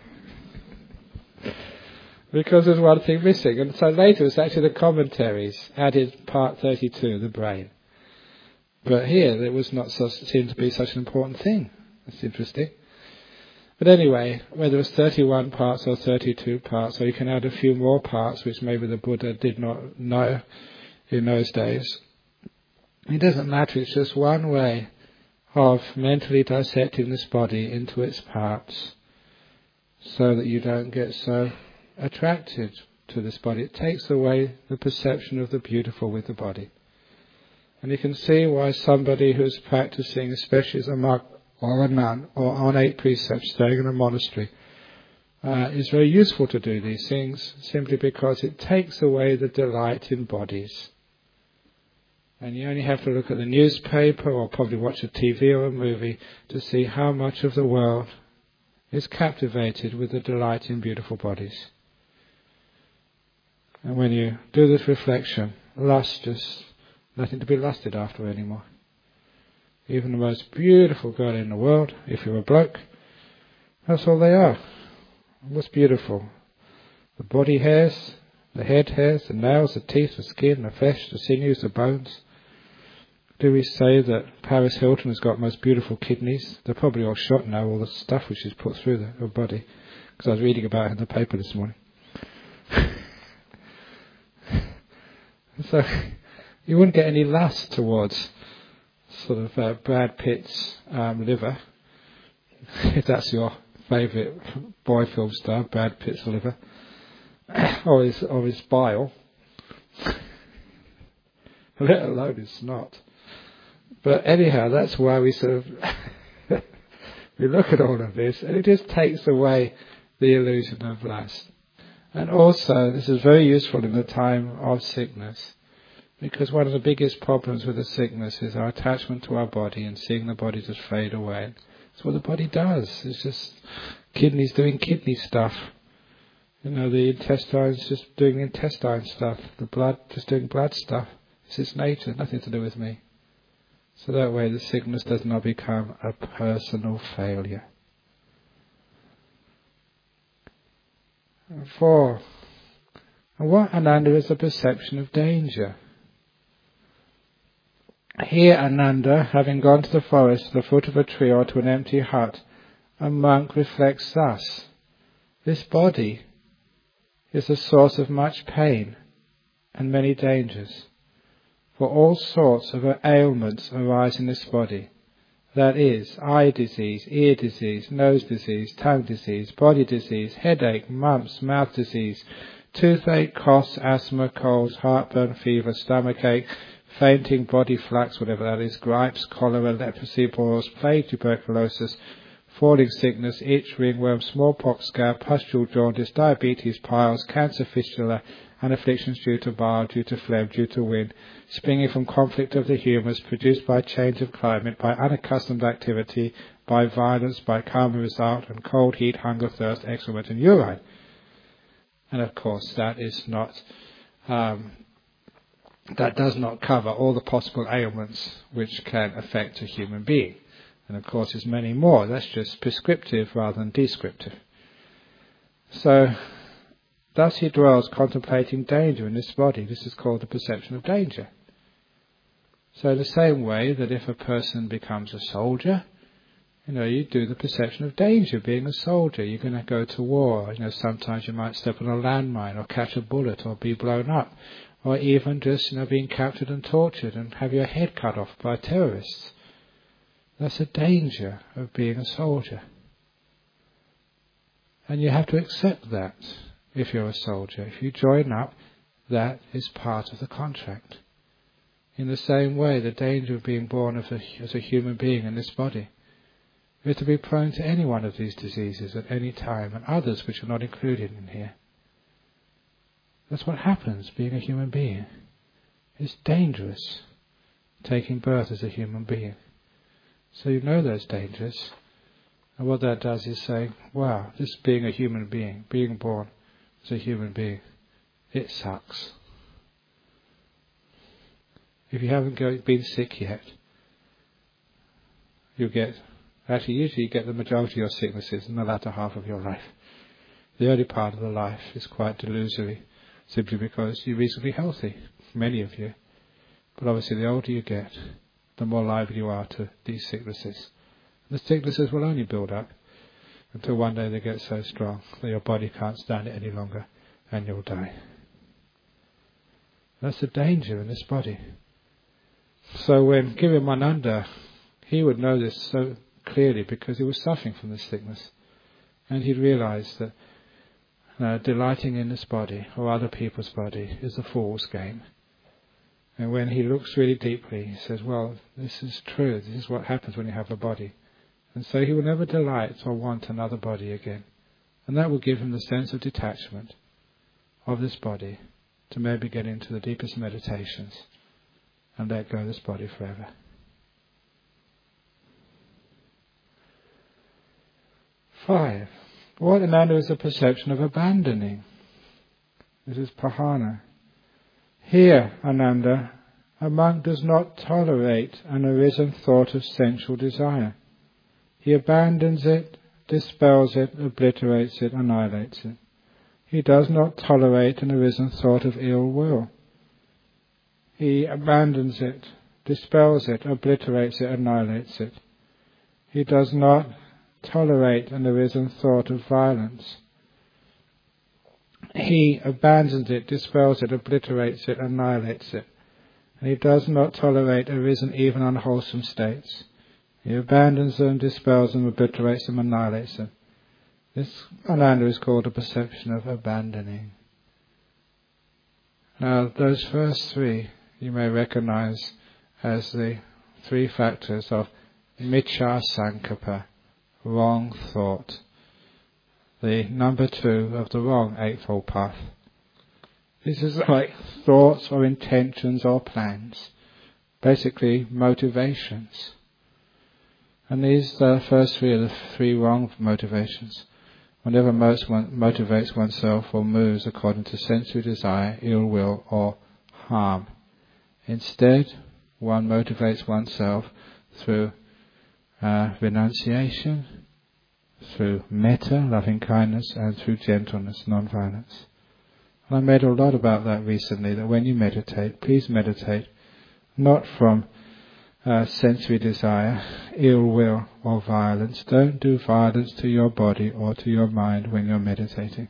Because there's one thing missing. And so later it's actually the commentaries added part thirty-two, the brain. But here it was not so, seemed to be such an important thing. That's interesting. But anyway, whether it's thirty-one parts or thirty-two parts, or you can add a few more parts which maybe the Buddha did not know in those days, it doesn't matter. It's just one way of mentally dissecting this body into its parts so that you don't get so attracted to this body. It takes away the perception of the beautiful with the body. And you can see why somebody who's practicing, especially as a monk or a nun or on eight precepts staying in a monastery, uh, is very useful to do these things, simply because it takes away the delight in bodies. And you only have to look at the newspaper or probably watch a T V or a movie to see how much of the world is captivated with the delight in beautiful bodies. And when you do this reflection, lust just nothing to be lusted after anymore. Even the most beautiful girl in the world, if you're a bloke, that's all they are. What's beautiful? The body hairs, the head hairs, the nails, the teeth, the skin, the flesh, the sinews, the bones. Do we say that Paris Hilton has got most beautiful kidneys? They're probably all shot now, all the stuff which is put through the, her body. Because I was reading about it in the paper this morning. So you wouldn't get any lust towards sort of uh, Brad Pitt's um, liver, if that's your favourite boy film star, Brad Pitt's liver, or his, or his bile, let alone his snot. But anyhow, that's why we sort of we look at all of this, and it just takes away the illusion of lust. And also, this is very useful in the time of sickness, because one of the biggest problems with the sickness is our attachment to our body and seeing the body just fade away. That's what the body does. It's just kidneys doing kidney stuff. You know, the intestines just doing intestine stuff. The blood just doing blood stuff. It's its nature, nothing to do with me. So that way the sickness does not become a personal failure. Four. What, Ananda, is the perception of danger? Here, Ananda, having gone to the forest, to the foot of a tree or to an empty hut, a monk reflects thus: this body is a source of much pain and many dangers. For all sorts of ailments arise in this body. That is, eye disease, ear disease, nose disease, tongue disease, body disease, headache, mumps, mouth disease, toothache, coughs, asthma, colds, heartburn, fever, stomachache, fainting, body flux, whatever that is, gripes, cholera, leprosy, boils, plague, tuberculosis, falling sickness, itch, ringworm, smallpox, scab, pustule, jaundice, diabetes, piles, cancer, fistula, and afflictions due to bile, due to phlegm, due to wind, springing from conflict of the humours, produced by change of climate, by unaccustomed activity, by violence, by karma result, and cold, heat, hunger, thirst, excrement, and urine. And of course, that is not, um, that does not cover all the possible ailments which can affect a human being. And of course there's many more. That's just prescriptive rather than descriptive. So, thus he dwells contemplating danger in this body. This is called the perception of danger. So in the same way that if a person becomes a soldier, you know, you do the perception of danger being a soldier. You're going to go to war. You know, sometimes you might step on a landmine or catch a bullet or be blown up. Or even just, you know, being captured and tortured and have your head cut off by terrorists. That's a danger of being a soldier. And you have to accept that if you're a soldier. If you join up, that is part of the contract. In the same way, the danger of being born as a, as a human being in this body is to be prone to any one of these diseases at any time, and others which are not included in here. That's what happens being a human being. It's dangerous taking birth as a human being. So you know those dangers. And what that does is say, wow, this being a human being, being born as a human being, it sucks. If you haven't go, been sick yet, you get, actually usually you get the majority of your sicknesses in the latter half of your life. The early part of the life is quite delusory, simply because you're reasonably healthy, many of you. But obviously the older you get, the more liable you are to these sicknesses. And the sicknesses will only build up until one day they get so strong that your body can't stand it any longer and you'll die. That's the danger in this body. So when Girimananda, he would know this so clearly because he was suffering from this sickness. And he realized that uh, delighting in this body or other people's body is a fool's game. And when he looks really deeply, he says, well, this is true. This is what happens when you have a body. And so he will never delight or want another body again. And that will give him the sense of detachment of this body to maybe get into the deepest meditations and let go of this body forever. Five. What Ananda is a perception of abandoning. This is Pahana. Here, Ananda, a monk does not tolerate an arisen thought of sensual desire. He abandons it, dispels it, obliterates it, annihilates it. He does not tolerate an arisen thought of ill will. He abandons it, dispels it, obliterates it, annihilates it. He does not tolerate an arisen thought of violence. He abandons it, dispels it, obliterates it, annihilates it. And he does not tolerate arisen even unwholesome states. He abandons them, dispels them, obliterates them, annihilates them. This Ananda is called a perception of abandoning. Now, those first three you may recognize as the three factors of Miccha Sankappa, wrong thought. The number two of the wrong Eightfold Path. This is like thoughts or intentions or plans. Basically, motivations. And these uh, first three are the three wrong motivations. Whenever most one motivates oneself or moves according to sensory desire, ill will or harm. Instead, one motivates oneself through uh, renunciation, through metta, loving kindness, and through gentleness, non-violence. And I made a lot about that recently, that when you meditate, please meditate not from uh, sensory desire, ill will or violence. Don't do violence to your body or to your mind when you're meditating.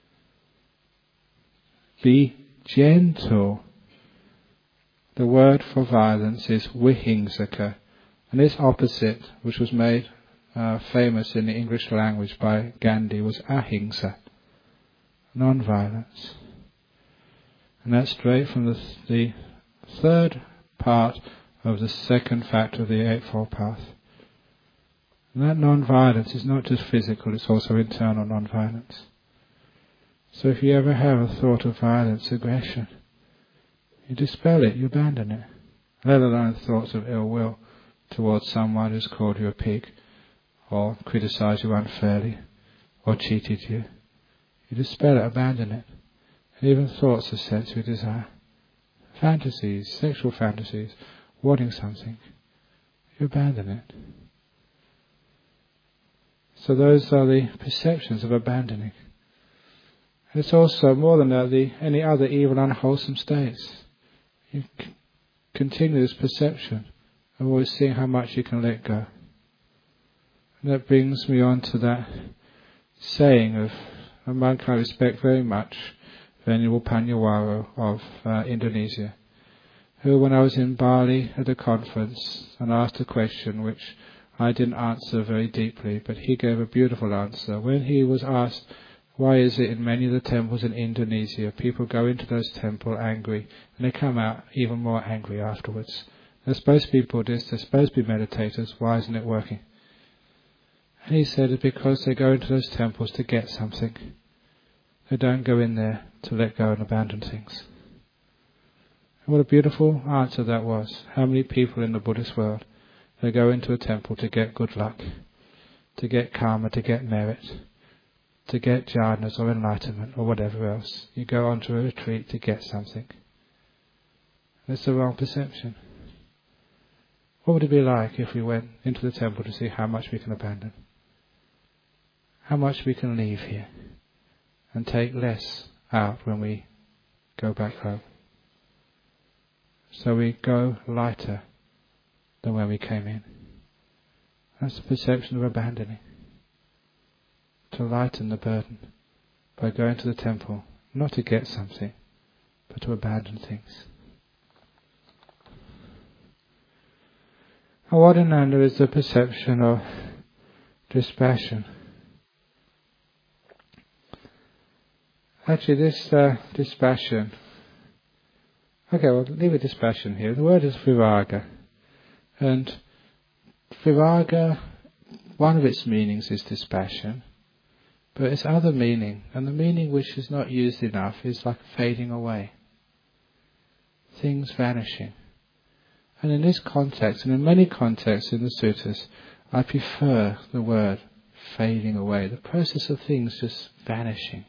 Be gentle. The word for violence is vihingsaka, and this opposite, which was made uh, famous in the English language by Gandhi, was ahimsa, non-violence. And that's straight from the, the third part of the second factor of the Eightfold Path. And that non-violence is not just physical, it's also internal non-violence. So if you ever have a thought of violence, aggression, you dispel it, you abandon it. Let alone thoughts of ill will towards someone who's called you a pig, or criticised you unfairly, or cheated you. You dispel it, abandon it. And even thoughts of sensory desire, fantasies, sexual fantasies, wanting something, you abandon it. So those are the perceptions of abandoning. It's also more than that, the, any other evil, unwholesome states. You c- continue this perception of always seeing how much you can let go. And that brings me on to that saying of a monk I respect very much, Venerable Panyawaro of uh, Indonesia, who, when I was in Bali at a conference and asked a question which I didn't answer very deeply, but he gave a beautiful answer. When he was asked, why is it in many of the temples in Indonesia, people go into those temples angry and they come out even more angry afterwards? They're supposed to be Buddhists, they're supposed to be meditators, why isn't it working? And he said it's because they go into those temples to get something. They don't go in there to let go and abandon things. And what a beautiful answer that was. How many people in the Buddhist world, they go into a temple to get good luck, to get karma, to get merit, to get jhanas or enlightenment or whatever else. You go onto a retreat to get something. That's the wrong perception. What would it be like if we went into the temple to see how much we can abandon? How much we can leave here and take less out when we go back home. So we go lighter than when we came in. That's the perception of abandoning. To lighten the burden by going to the temple, not to get something, but to abandon things. Awadananda is the perception of dispassion. Actually, this uh, dispassion, okay, well, leave it dispassion here. The word is viraga. And viraga, one of its meanings is dispassion, but its other meaning, and the meaning which is not used enough, is like fading away. Things vanishing. And in this context, and in many contexts in the suttas, I prefer the word fading away, the process of things just vanishing.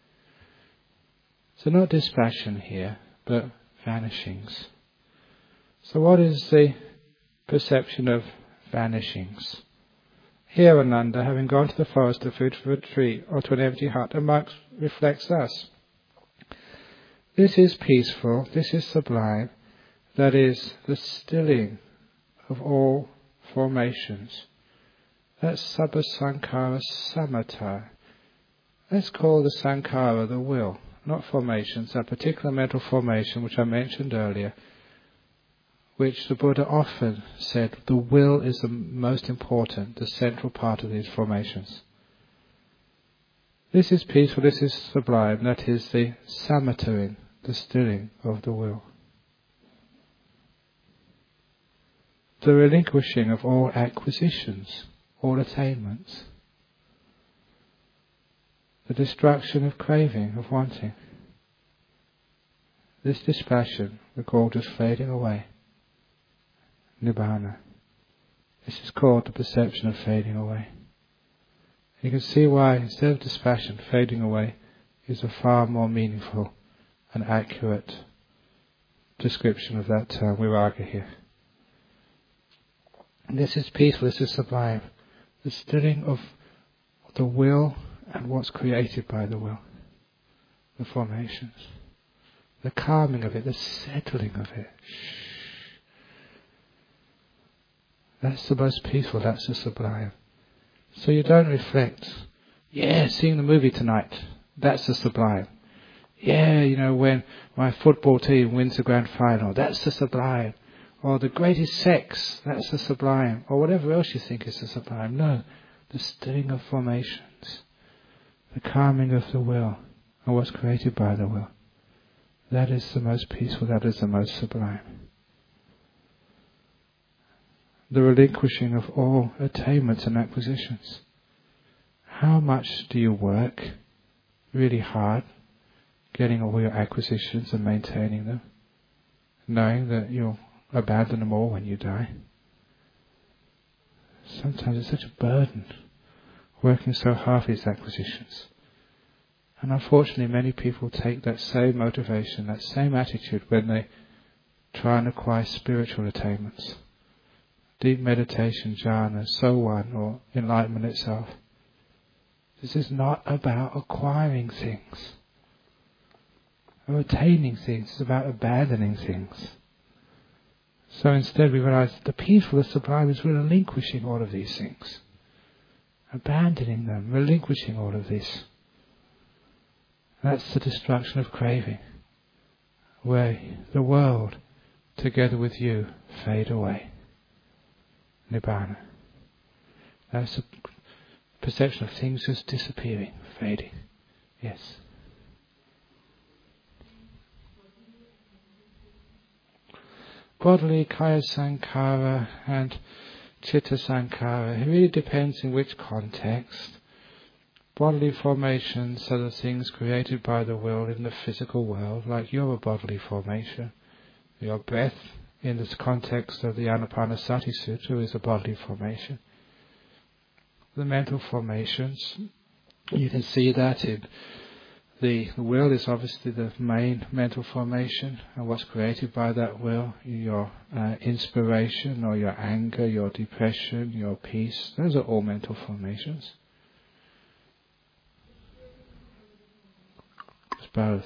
So not dispassion here, but vanishings. So what is the perception of vanishings? Here, Ananda, having gone to the forest to food for a tree or to an empty hut, a monk reflects thus. This is peaceful, this is sublime, that is the stilling of all formations. That's sabba sankhara samatha. Let's call the sankhara the will, not formations, that particular mental formation which I mentioned earlier, which the Buddha often said the will is the most important, the central part of these formations. This is peaceful, this is sublime, that is the samathaing, the stilling of the will. The relinquishing of all acquisitions, all attainments. The destruction of craving, of wanting. This dispassion we call just fading away. Nibbana. This is called the perception of fading away. You can see why instead of dispassion, fading away is a far more meaningful and accurate description of that term, viraga here. This is peaceful, this is sublime. The stilling of the will and what's created by the will. The formations. The calming of it, the settling of it. Shh. That's the most peaceful, that's the sublime. So you don't reflect, yeah, seeing the movie tonight, that's the sublime. Yeah, you know, when my football team wins the grand final, that's the sublime. Or the greatest sex, that's the sublime. Or whatever else you think is the sublime. No, the stilling of formations. The calming of the will, and what's created by the will. That is the most peaceful, that is the most sublime. The relinquishing of all attainments and acquisitions. How much do you work really hard getting all your acquisitions and maintaining them, knowing that you'll abandon them all when you die? Sometimes it's such a burden working so hard for these acquisitions. And unfortunately many people take that same motivation, that same attitude when they try and acquire spiritual attainments. Deep meditation, jhana, so one, or enlightenment itself. This is not about acquiring things or attaining things. It's about abandoning things. So instead we realize the peaceful, the sublime is relinquishing all of these things. Abandoning them, relinquishing all of this. That's the destruction of craving, where the world, together with you, fade away. Nibbana. That's the perception of things just disappearing, fading. Yes. Bodily, kaya sankhara and chitta sankhara. It really depends in which context. Bodily formations are the things created by the will in the physical world, like you're a bodily formation. Your breath, in this context of the Anapanasati Sutta, is a bodily formation. The mental formations, you can see that in the, the will is obviously the main mental formation, and what's created by that will, your uh, inspiration or your anger, your depression, your peace, those are all mental formations. It's both.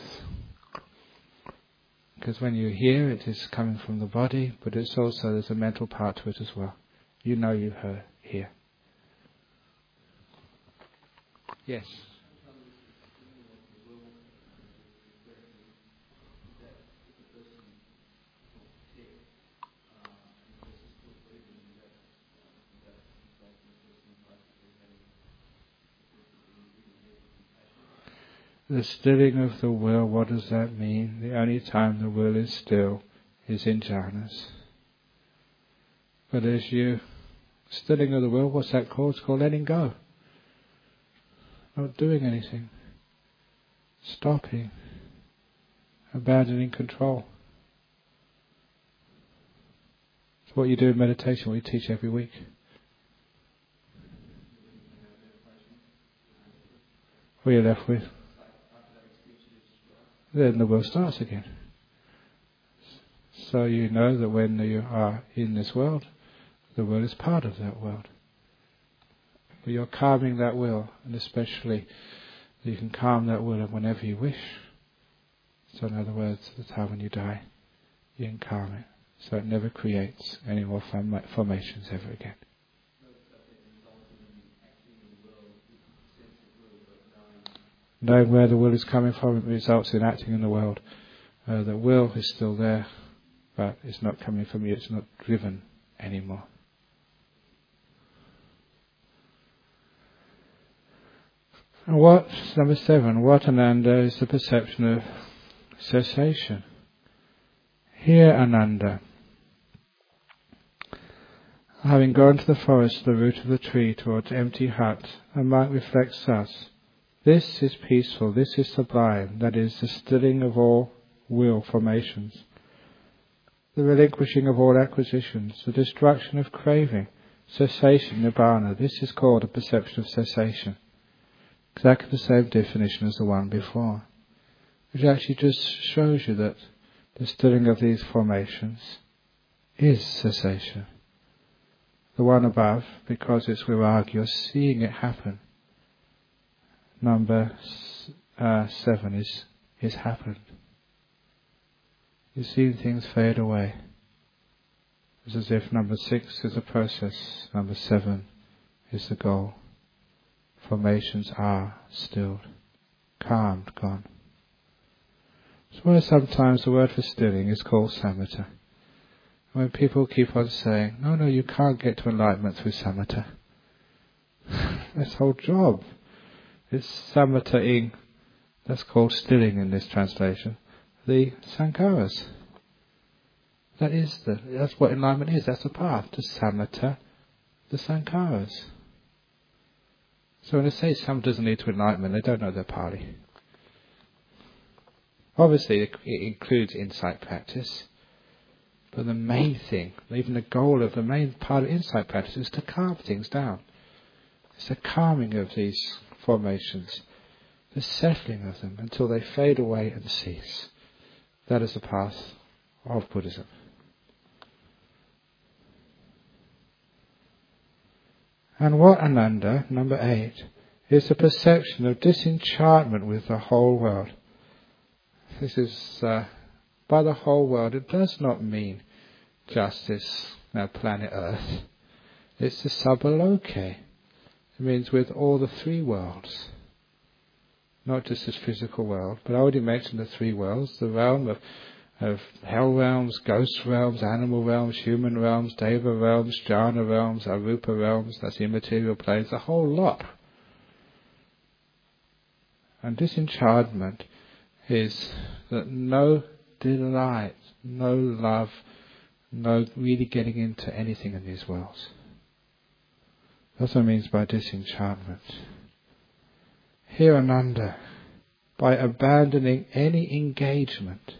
Because when you hear, it is coming from the body, but it's also, there's a mental part to it as well. You know you heard, hear. Yes. The stilling of the will, what does that mean? The only time the will is still is in jhanas. But as you, stilling of the will, what's that called? It's called letting go. Not doing anything. Stopping. Abandoning control. It's what you do in meditation, what you teach every week. What are you left with? Then the will starts again. So you know that when you are in this world, the will is part of that world. But you're calming that will, and especially you can calm that will whenever you wish. So in other words, the time when you die, you can calm it. So it never creates any more form- formations ever again. Knowing where the will is coming from, it results in acting in the world. Uh, the will is still there, but it's not coming from you, it's not driven anymore. And what, number seven, what Ananda is the perception of cessation. Here, Ananda, having gone to the forest, the root of the tree, towards empty hut, a monk reflects thus: this is peaceful, this is sublime, that is, the stilling of all will formations, the relinquishing of all acquisitions, the destruction of craving, cessation, nibbana. This is called a perception of cessation. Exactly the same definition as the one before, which actually just shows you that the stilling of these formations is cessation. The one above, because it's virag, you're seeing it happen. Number uh, seven is is happened. You're seeing things fade away. It's as if number six is a process, number seven is the goal. Formations are stilled, calmed, gone. That's why sometimes the word for stilling is called samatha. When people keep on saying, no, no, you can't get to enlightenment through samatha. That's the whole job. It's samatha-ing, that's called stilling in this translation, the sankharas. That is the, that's what enlightenment is, that's the path to samatha, the sankharas. So when they say someone doesn't lead to enlightenment, they don't know their Pali. Obviously it includes insight practice, but the main thing, even the goal of the main part of insight practice is to calm things down. It's the calming of these formations, the settling of them until they fade away and cease. That is the path of Buddhism. And what Ananda, number eight, It's a perception of disenchantment with the whole world. This is, uh, by the whole world, it does not mean just this uh, planet Earth. It's the Subaloke. It means with all the three worlds. Not just this physical world, but I already mentioned the three worlds, the realm of, of hell realms, ghost realms, animal realms, human realms, Deva realms, Jhana realms, Arupa realms, that's the immaterial planes, the whole lot. And disenchantment is that no delight, no love, no really getting into anything in these worlds. That's what it means by disenchantment. Here Ananda, by abandoning any engagement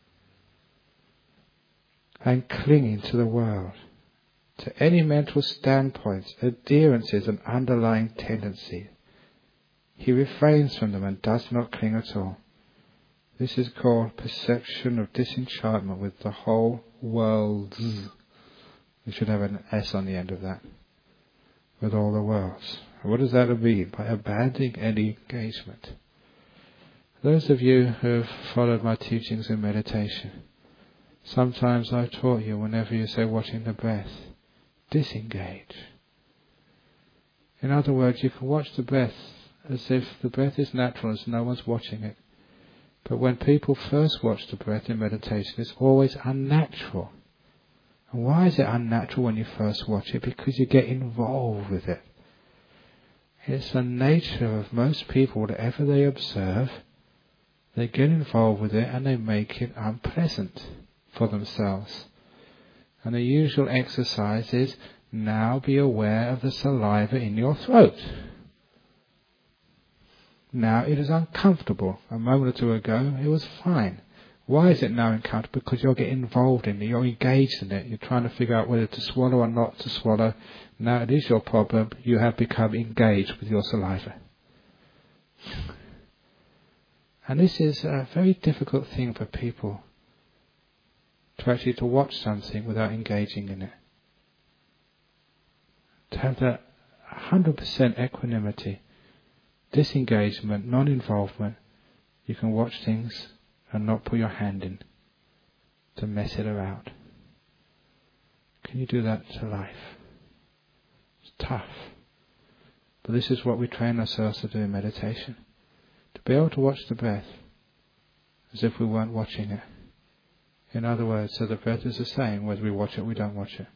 and clinging to the world, to any mental standpoints, adherences and underlying tendency, he refrains from them and does not cling at all. This is called perception of disenchantment with the whole world. We should have an S on the end of that. With all the worlds. What does that mean? By abandoning any engagement. Those of you who have followed my teachings in meditation, sometimes I've taught you whenever you say watching the breath, disengage. In other words, you can watch the breath as if the breath is natural, as no one's watching it. But when people first watch the breath in meditation, it's always unnatural. And why is it unnatural when you first watch it? Because you get involved with it. It's the nature of most people, whatever they observe, they get involved with it and they make it unpleasant for themselves. And the usual exercise is, now be aware of the saliva in your throat. Now it is uncomfortable. A moment or two ago it was fine. Why is it now uncomfortable? Because you're getting involved in it, you're engaged in it, you're trying to figure out whether to swallow or not to swallow. Now it is your problem, you have become engaged with your saliva. And this is a very difficult thing for people, to actually to watch something without engaging in it. To have that one hundred percent equanimity, disengagement, non-involvement, you can watch things and not put your hand in to mess it around. Can you do that to life? It's tough. But this is what we train ourselves to do in meditation. To be able to watch the breath as if we weren't watching it. In other words, so the breath is the same whether we watch it or we don't watch it.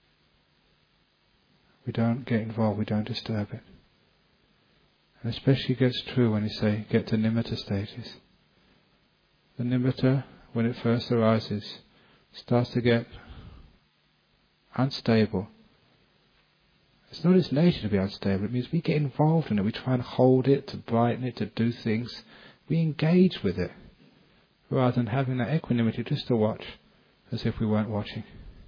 We don't get involved, we don't disturb it. And especially gets true when you say get to nimitta stages. The nimitta, when it first arises, starts to get unstable. It's not its nature to be unstable. It means we get involved in it. We try and hold it, to brighten it, to do things. We engage with it, rather than having that equanimity just to watch, as if we weren't watching.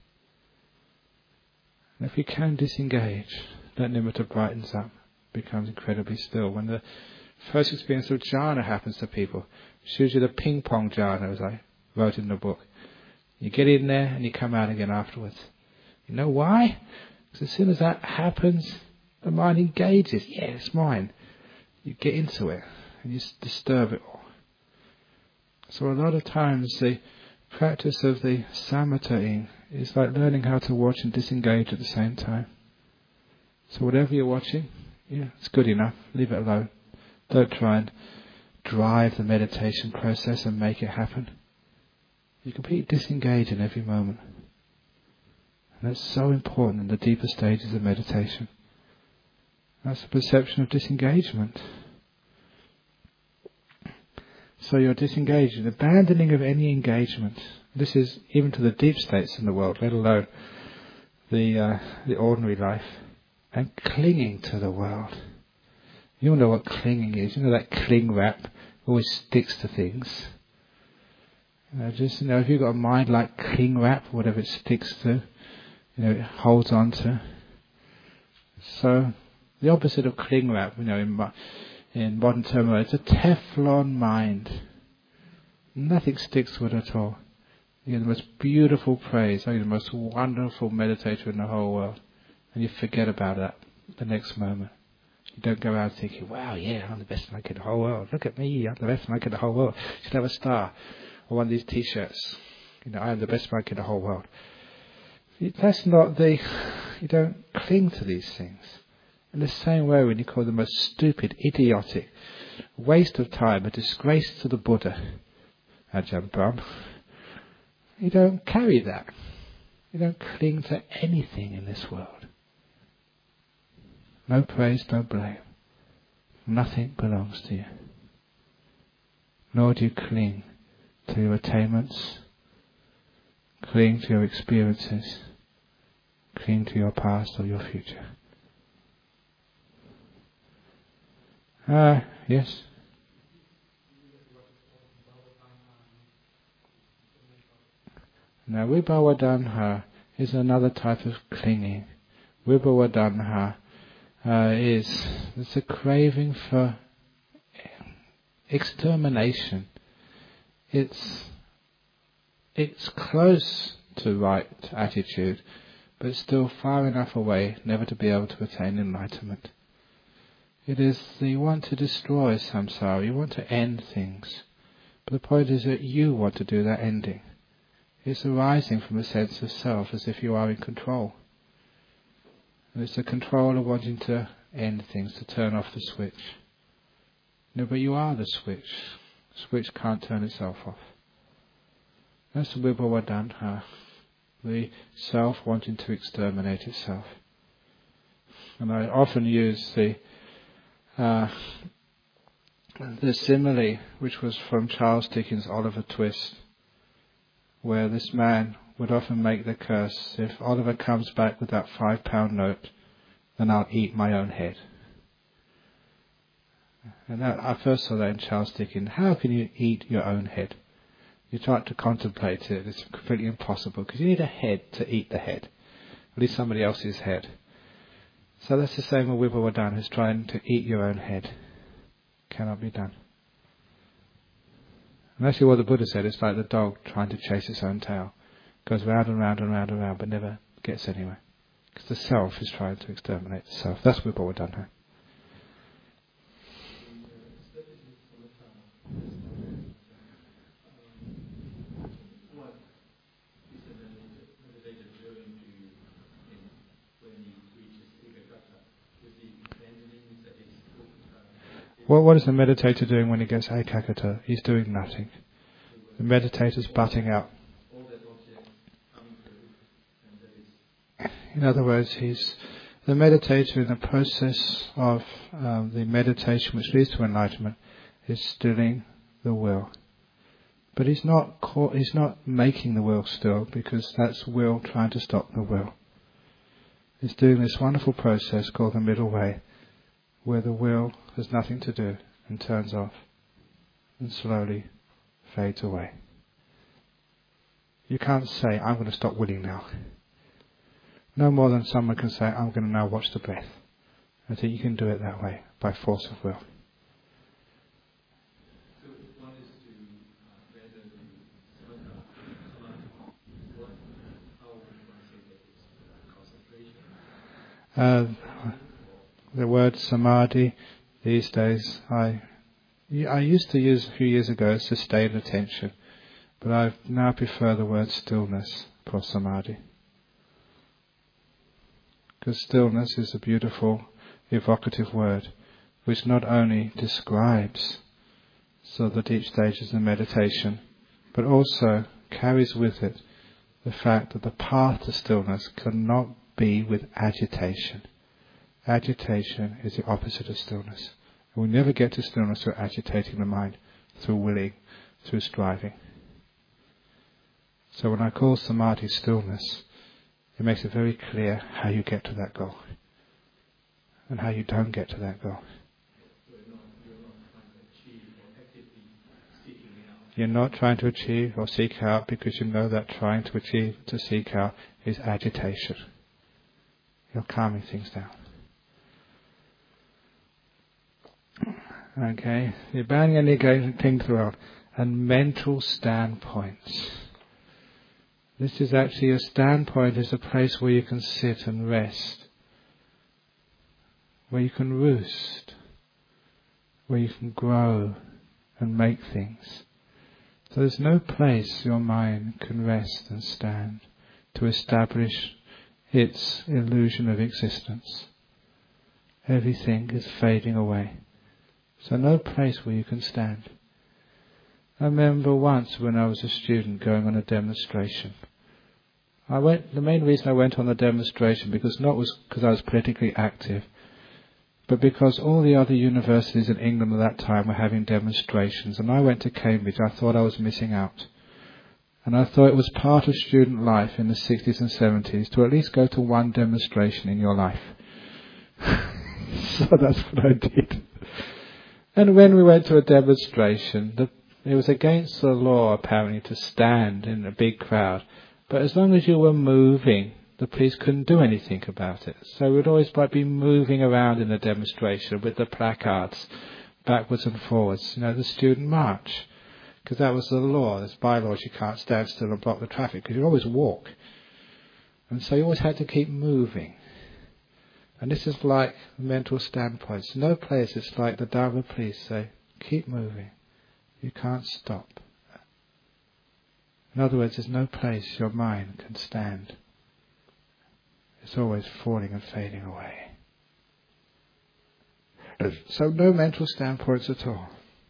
And if we can disengage, that nimitta brightens up, becomes incredibly still. When the first experience of jhana happens to people, it's usually the ping pong jhana, as I wrote in the book. You get in there and you come out again afterwards. You know why? Because as soon as that happens, the mind engages. Yeah, it's mine. You get into it and you disturb it all. So a lot of times the practice of the samatha is like learning how to watch and disengage at the same time. So whatever you're watching, yeah, it's good enough. Leave it alone. Don't try and drive the meditation process and make it happen. You completely disengage in every moment. And that's so important in the deeper stages of meditation. That's the perception of disengagement. So you're disengaged, abandoning of any engagement. This is even to the deep states in the world, let alone the uh, the ordinary life. And clinging to the world. You all know what clinging is. You know that cling wrap always sticks to things. You know, just you know, if you've got a mind like cling wrap, whatever it sticks to, you know, it holds on to. So the opposite of cling wrap, you know, in in modern terminology, it's a Teflon mind. Nothing sticks to it at all. You're the most beautiful praise. You're the most wonderful meditator in the whole world. And you forget about that the next moment. You don't go around thinking, wow, yeah, I'm the best monk in the whole world. Look at me, I'm the best monk in the whole world. You should have a star or one of these t-shirts. You know, I am the best monk in the whole world. That's not the... You don't cling to these things. In the same way when you call the most stupid, idiotic, waste of time, a disgrace to the Buddha, Ajahn Brahm, you don't carry that. You don't cling to anything in this world. No praise, no blame. Nothing belongs to you. Nor do you cling to your attainments, cling to your experiences, cling to your past or your future. Ah, uh, yes. Now, Vibhava-danha is another type of clinging. Vibhava-danha uh, is it's a craving for extermination. It's it's close to right attitude, but still far enough away never to be able to attain enlightenment. It is that you want to destroy samsara, you want to end things. But the point is that you want to do that ending. It's arising from a sense of self as if you are in control. And it's the control of wanting to end things, to turn off the switch. No, but you are the switch. The switch can't turn itself off. That's the Vibhava-danha, the self wanting to exterminate itself. And I often use the uh, the simile, which was from Charles Dickens' Oliver Twist, where this man would often make the curse, if Oliver comes back with that five pound note, then I'll eat my own head. And that, I first saw that in Charles Dickens. How can you eat your own head? You try to contemplate it, it's completely impossible, because you need a head to eat the head, at least somebody else's head. So that's the same with Vibhava-danha, who's trying to eat your own head. Cannot be done. And actually what the Buddha said, it's like the dog trying to chase its own tail. Goes round and round and round and round, but never gets anywhere. Because the self is trying to exterminate the self. That's Vibhava-danha. Well, what is the meditator doing when he gets ekaggata? He's doing nothing. The meditator's butting out. In other words, he's the meditator in the process of um, the meditation which leads to enlightenment is stilling the will. But he's not caught, he's not making the will still, because that's will trying to stop the will. He's doing this wonderful process called the middle way, where the will has nothing to do and turns off and slowly fades away. You can't say, I'm going to stop willing now. No more than someone can say, I'm going to now watch the breath. I think you can do it that way, by force of will. So if one is to uh, render the samatha, what, how would one say that it's concentration? Uh, the word samadhi, these days, I I used to use a few years ago sustained attention, but I now prefer the word stillness for samadhi. Because stillness is a beautiful, evocative word, which not only describes so the deep stages of meditation, but also carries with it the fact that the path to stillness cannot be with agitation. Agitation is the opposite of stillness. And we never get to stillness through agitating the mind, through willing, through striving. So when I call samadhi stillness, it makes it very clear how you get to that goal and how you don't get to that goal. You're not trying to achieve or seek out, because you know that trying to achieve, to seek out, is agitation. You're calming things down. Okay, the abandoning and negating throughout, and mental standpoints. This is actually a standpoint, is a place where you can sit and rest. where you can roost, where you can grow and make things. So there's no place your mind can rest and stand to establish its illusion of existence. Everything is fading away. So no place where you can stand. I remember once when I was a student going on a demonstration. I went. The main reason I went on the demonstration because not was because I was politically active, but because all the other universities in England at that time were having demonstrations, and I went to Cambridge. I thought I was missing out, and I thought it was part of student life in the sixties and seventies to at least go to one demonstration in your life. So that's what I did. And when we went to a demonstration, the, it was against the law apparently to stand in a big crowd. But as long as you were moving, the police couldn't do anything about it. So we'd always be moving around in the demonstration with the placards, backwards and forwards, you know, the student march. Because that was the law. There's bylaws, you can't stand still and block the traffic, because you always walk. And so you always had to keep moving. And this is like mental standpoints. No place it's like the Dharma police say, keep moving. You can't stop. In other words, there's no place your mind can stand. It's always falling and fading away. So no mental standpoints at all.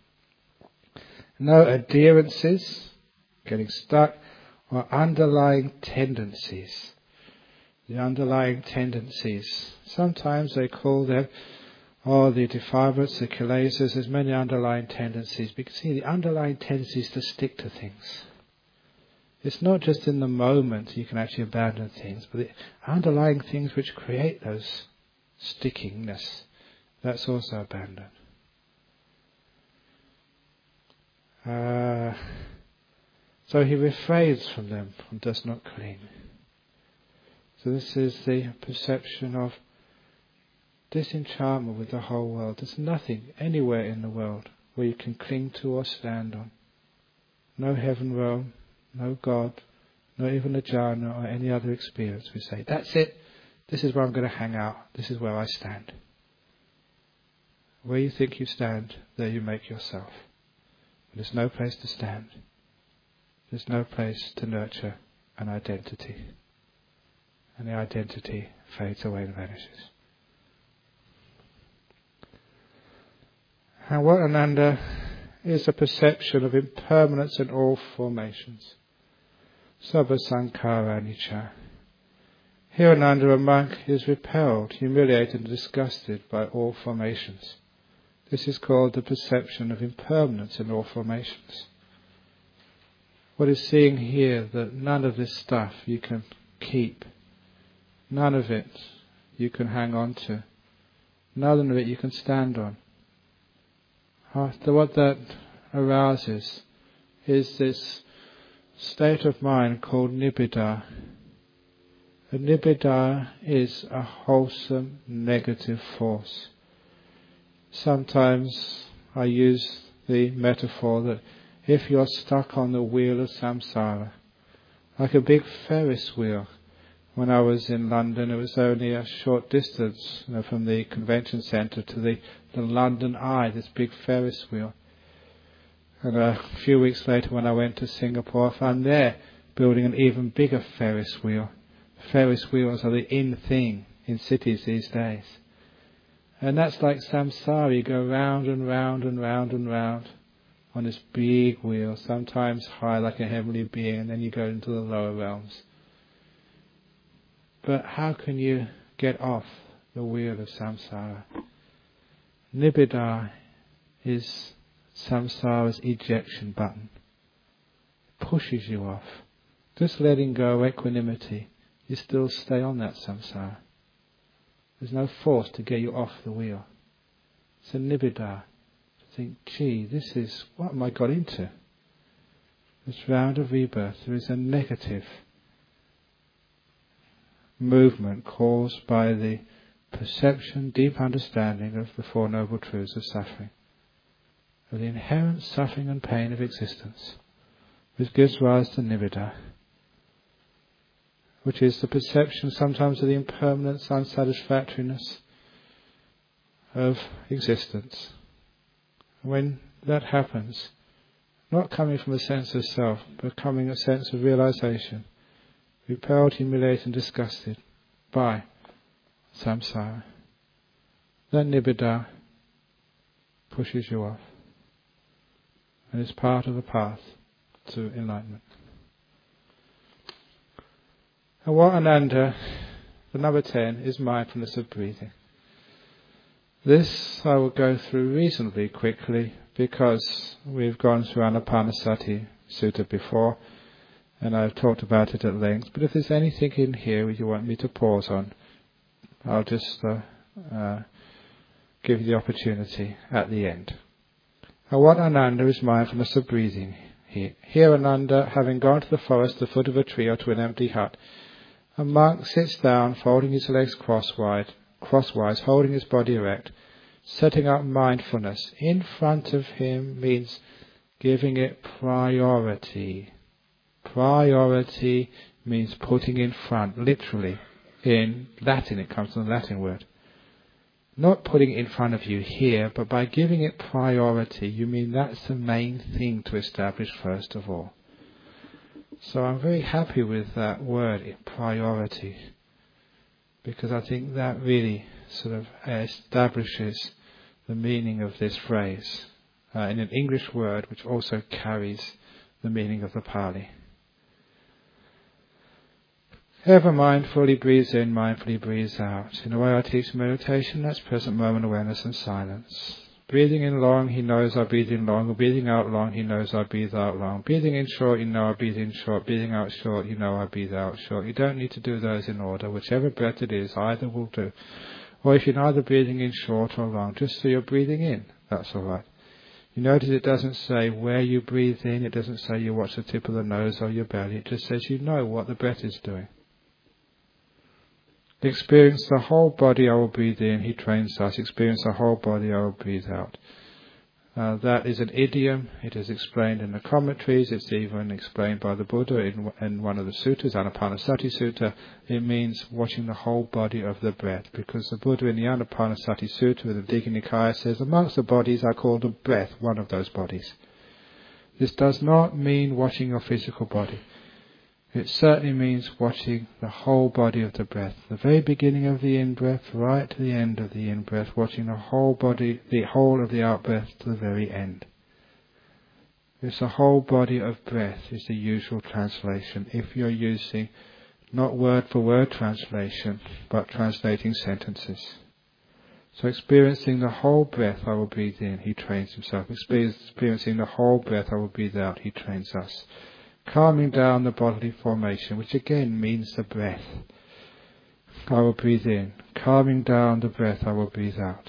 No adherences, getting stuck, or underlying tendencies. The underlying tendencies. Sometimes they call them, oh, the defilements, the kilesas. There's many underlying tendencies. Because see, the underlying tendency is to stick to things. It's not just in the moment you can actually abandon things, but the underlying things which create those stickingness, that's also abandoned. Uh, so he refrains from them and does not cling. So this is the perception of disenchantment with the whole world. There's nothing anywhere in the world where you can cling to or stand on. No heaven realm, no God, not even a jhana or any other experience. We say, that's it, this is where I'm going to hang out, this is where I stand. Where you think you stand, there you make yourself. There's no place to stand. There's no place to nurture an identity. And the identity fades away and vanishes. And what Ananda is a perception of impermanence in all formations. Sabba sankhara anicca. Here Ananda, a monk, is repelled, humiliated and disgusted by all formations. This is called the perception of impermanence in all formations. What is seeing here, that none of this stuff you can keep. None of it you can hang on to. None of it you can stand on. What that arouses is this state of mind called nibbida. And nibbida is a wholesome negative force. Sometimes I use the metaphor that if you're stuck on the wheel of samsara, like a big Ferris wheel. When I was in London, it was only a short distance, you know, from the convention centre to the, the London Eye, this big Ferris wheel. And a few weeks later when I went to Singapore, I found there building an even bigger Ferris wheel. Ferris wheels are the in thing in cities these days. And that's like samsara, you go round and round and round and round on this big wheel, sometimes high like a heavenly being, and then you go into the lower realms. But how can you get off the wheel of samsara? Nibbida is samsara's ejection button. It pushes you off. Just letting go, equanimity, you still stay on that samsara. There's no force to get you off the wheel. It's a nibbida. To think, gee, this is, what am I got into? This round of rebirth, there is a negative movement caused by the perception, deep understanding of the Four Noble Truths of suffering, of the inherent suffering and pain of existence, which gives rise to nibbida, which is the perception sometimes of the impermanence, unsatisfactoriness, of existence. When that happens, not coming from a sense of self, but coming a sense of realization, repelled, humiliated and disgusted by samsara, that nibbida pushes you off and is part of the path to enlightenment. And what Ananda, the number ten, is mindfulness of breathing. This I will go through reasonably quickly because we've gone through Anapanasati Sutta before and I've talked about it at length. But if there's anything in here you want me to pause on, I'll just uh, uh, give you the opportunity at the end. Now, what Ananda is mindfulness of breathing here. Here Ananda, having gone to the forest, the foot of a tree or to an empty hut, a monk sits down, folding his legs crosswise, crosswise, holding his body erect, setting up mindfulness. In front of him means giving it priority. Priority means putting in front, literally. In Latin, it comes from the Latin word. Not putting it in front of you here, but by giving it priority, you mean that's the main thing to establish first of all. So I'm very happy with that word, priority, because I think that really sort of establishes the meaning of this phrase uh, in an English word which also carries the meaning of the Pali. Ever mindfully breathes in, mindfully breathes out. In the way I teach meditation, that's present moment awareness and silence. Breathing in long, he knows I breathe in long. Breathing out long, he knows I breathe out long. Breathing in short, you know I breathe in short. Breathing out short, you know I breathe out short. You don't need to do those in order. Whichever breath it is, either will do. Or if you're neither breathing in short or long, just so you're breathing in, that's all right. You notice it doesn't say where you breathe in. It doesn't say you watch the tip of the nose or your belly. It just says you know what the breath is doing. Experience the whole body, I will breathe in, he trains us. Experience the whole body, I will breathe out. Uh, that is an idiom. It is explained in the commentaries. It's even explained by the Buddha in, in one of the suttas, Anapanasati Sutta. It means watching the whole body of the breath, because the Buddha in the Anapanasati Sutta in the Digha Nikaya says, amongst the bodies I call the breath one of those bodies. This does not mean watching your physical body. It certainly means watching the whole body of the breath, the very beginning of the in-breath right to the end of the in-breath, watching the whole body, the whole of the out-breath to the very end. It's the whole body of breath is the usual translation if you're using not word-for-word translation, but translating sentences. So experiencing the whole breath, I will breathe in, he trains himself. Experiencing the whole breath, I will breathe out, he trains us. Calming down the bodily formation, which again means the breath. I will breathe in. Calming down the breath, I will breathe out.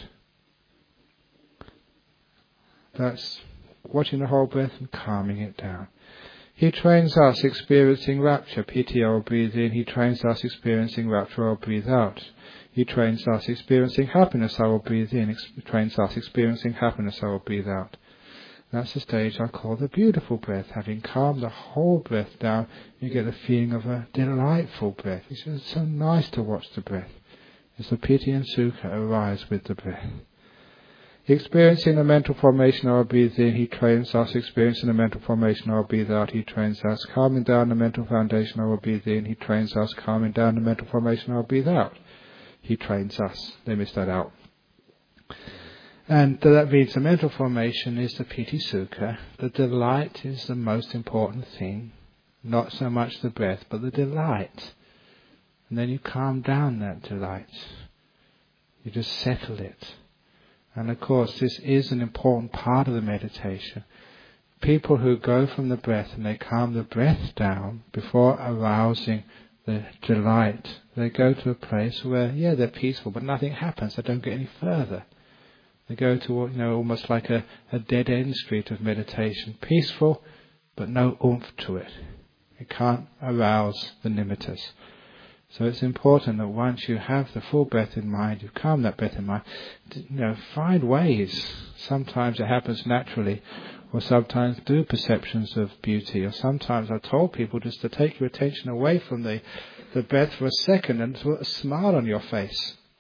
That's watching the whole breath and calming it down. He trains us experiencing rapture. Piti, I will breathe in. He trains us experiencing rapture, I will breathe out. He trains us experiencing happiness, I will breathe in. He trains us experiencing happiness, I will breathe out. That's the stage I call the beautiful breath. Having calmed the whole breath down, you get the feeling of a delightful breath. It's just so nice to watch the breath. As the piti and sukha arise with the breath. Experiencing the mental formation, I will breathe in, he trains us. Experiencing the mental formation, I will breathe out, he trains us. Calming down the mental foundation, I will breathe in, he trains us. Calming down the mental formation, I will breathe out, he trains us. They missed that out. And that means the mental formation is the piti sukha. The delight is the most important thing. Not so much the breath, but the delight. And then you calm down that delight. You just settle it. And of course, this is an important part of the meditation. People who go from the breath and they calm the breath down before arousing the delight, they go to a place where, yeah, they're peaceful, but nothing happens. They don't get any further. They go to, you know, almost like a, a dead-end street of meditation. Peaceful, but no oomph to it. It can't arouse the nimittas. So it's important that once you have the full breath in mind, you calm that breath in mind, you know, find ways. Sometimes it happens naturally, or sometimes through perceptions of beauty, or sometimes I told people just to take your attention away from the, the breath for a second and put a smile on your face.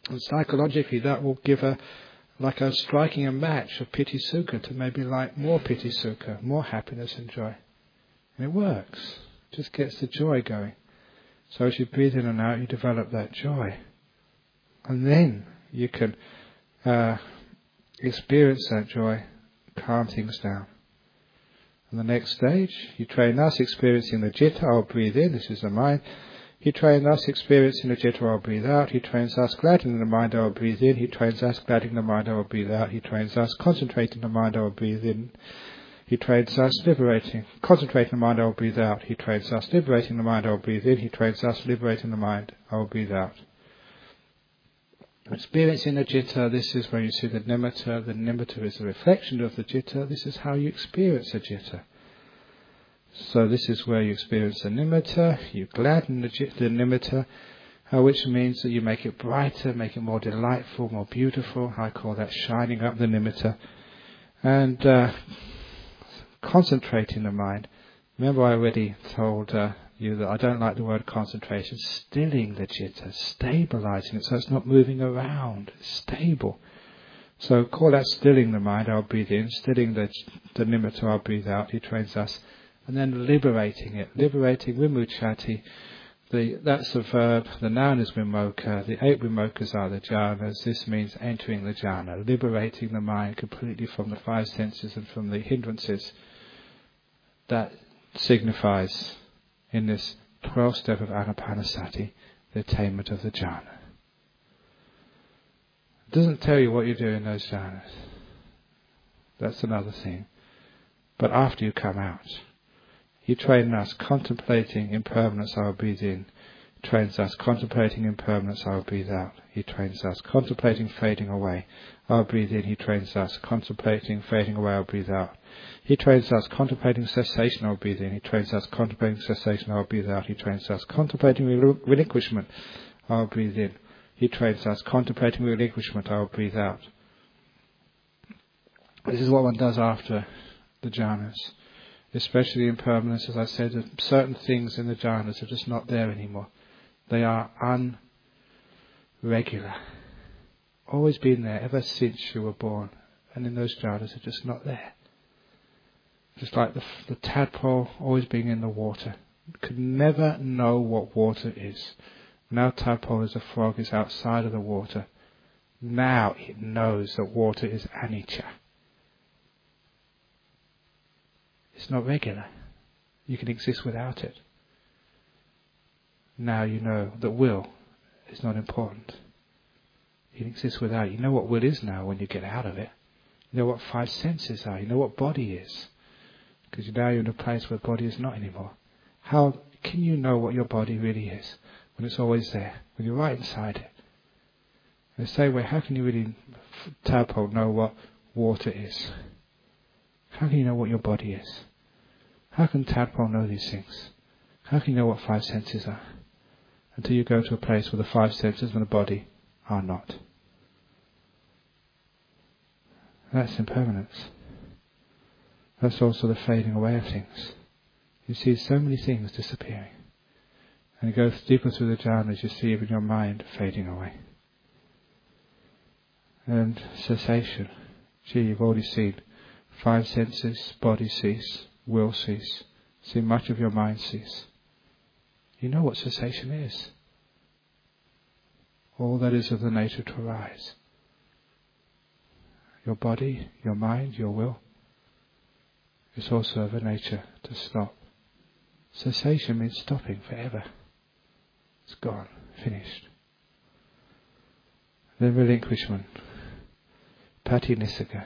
And psychologically that will give a, like a striking a match of piti sukha to maybe like more piti sukha, more happiness and joy. And it works. It just gets the joy going. So as you breathe in and out, you develop that joy. And then you can uh, experience that joy, calm things down. And the next stage, you train thus experiencing the citta, I'll breathe in, this is the mind. He trains thus experiencing the citta, I'll breathe out. He trains thus gladdening the mind, I'll breathe in. He trains thus gladdening the mind, I'll breathe out. He trains thus concentrating the mind, I'll breathe in. He trains thus liberating, concentrating the mind, I'll breathe out. He trains thus liberating the mind, I'll breathe in. He trains thus liberating the mind, I'll breathe out. Experiencing the citta, this is where you see the nimitta. The nimitta is a reflection of the citta. This is how you experience the citta. So this is where you experience the nimitta. You gladden the, the nimitta, uh, which means that you make it brighter, make it more delightful, more beautiful. I call that shining up the nimitta. And uh, concentrating the mind. Remember I already told uh, you that I don't like the word concentration. Stilling the citta, stabilizing it so it's not moving around. It's stable. So call that stilling the mind, I'll breathe in. Stilling the, the nimitta, I'll breathe out. He trains us. And then liberating it. Liberating vimucchati. The, that's the verb. The noun is vimokkha. The eight vimokkhas are the jhanas. This means entering the jhana. Liberating the mind completely from the five senses and from the hindrances. That signifies in this twelfth step of Anapanasati the attainment of the jhana. It doesn't tell you what you do in those jhanas. That's another thing. But after you come out, he trains us contemplating impermanence, I will breathe in. He trains us contemplating impermanence, I will breathe out. He trains us contemplating fading away, I will breathe in. He trains us contemplating fading away, I will breathe out. He trains us contemplating cessation, I will breathe in. He trains us contemplating cessation, I will breathe out. He trains us contemplating rel- relinquishment, I will breathe in. He trains us contemplating relinquishment, I will breathe out. This is what one does after the jhanas. Especially impermanence, as I said, certain things in the jhanas are just not there anymore. They are unregular. Always been there ever since you were born. And in those jhanas are just not there. Just like the, the tadpole always being in the water. Could never know what water is. Now tadpole as a frog is outside of the water. Now it knows that water is anicca. It's not regular. You can exist without it. Now you know that will is not important. You can exist without it. You know what will is now when you get out of it. You know what five senses are. You know what body is. Because now you're in a place where body is not anymore. How can you know what your body really is when it's always there, when you're right inside it? In the same way, how can you really, tadpole, know what water is? How can you know what your body is? How can tadpole know these things? How can you know what five senses are? Until you go to a place where the five senses and the body are not. That's impermanence. That's also the fading away of things. You see so many things disappearing. And you go deeper through the jhanas, you see even your mind fading away. And cessation. Gee, you've already seen five senses, body cease, will cease. See, much of your mind cease. You know what cessation is. All that is of the nature to arise. Your body, your mind, your will is also of a nature to stop. Cessation means stopping forever. It's gone, finished. Then relinquishment. Patinissaka.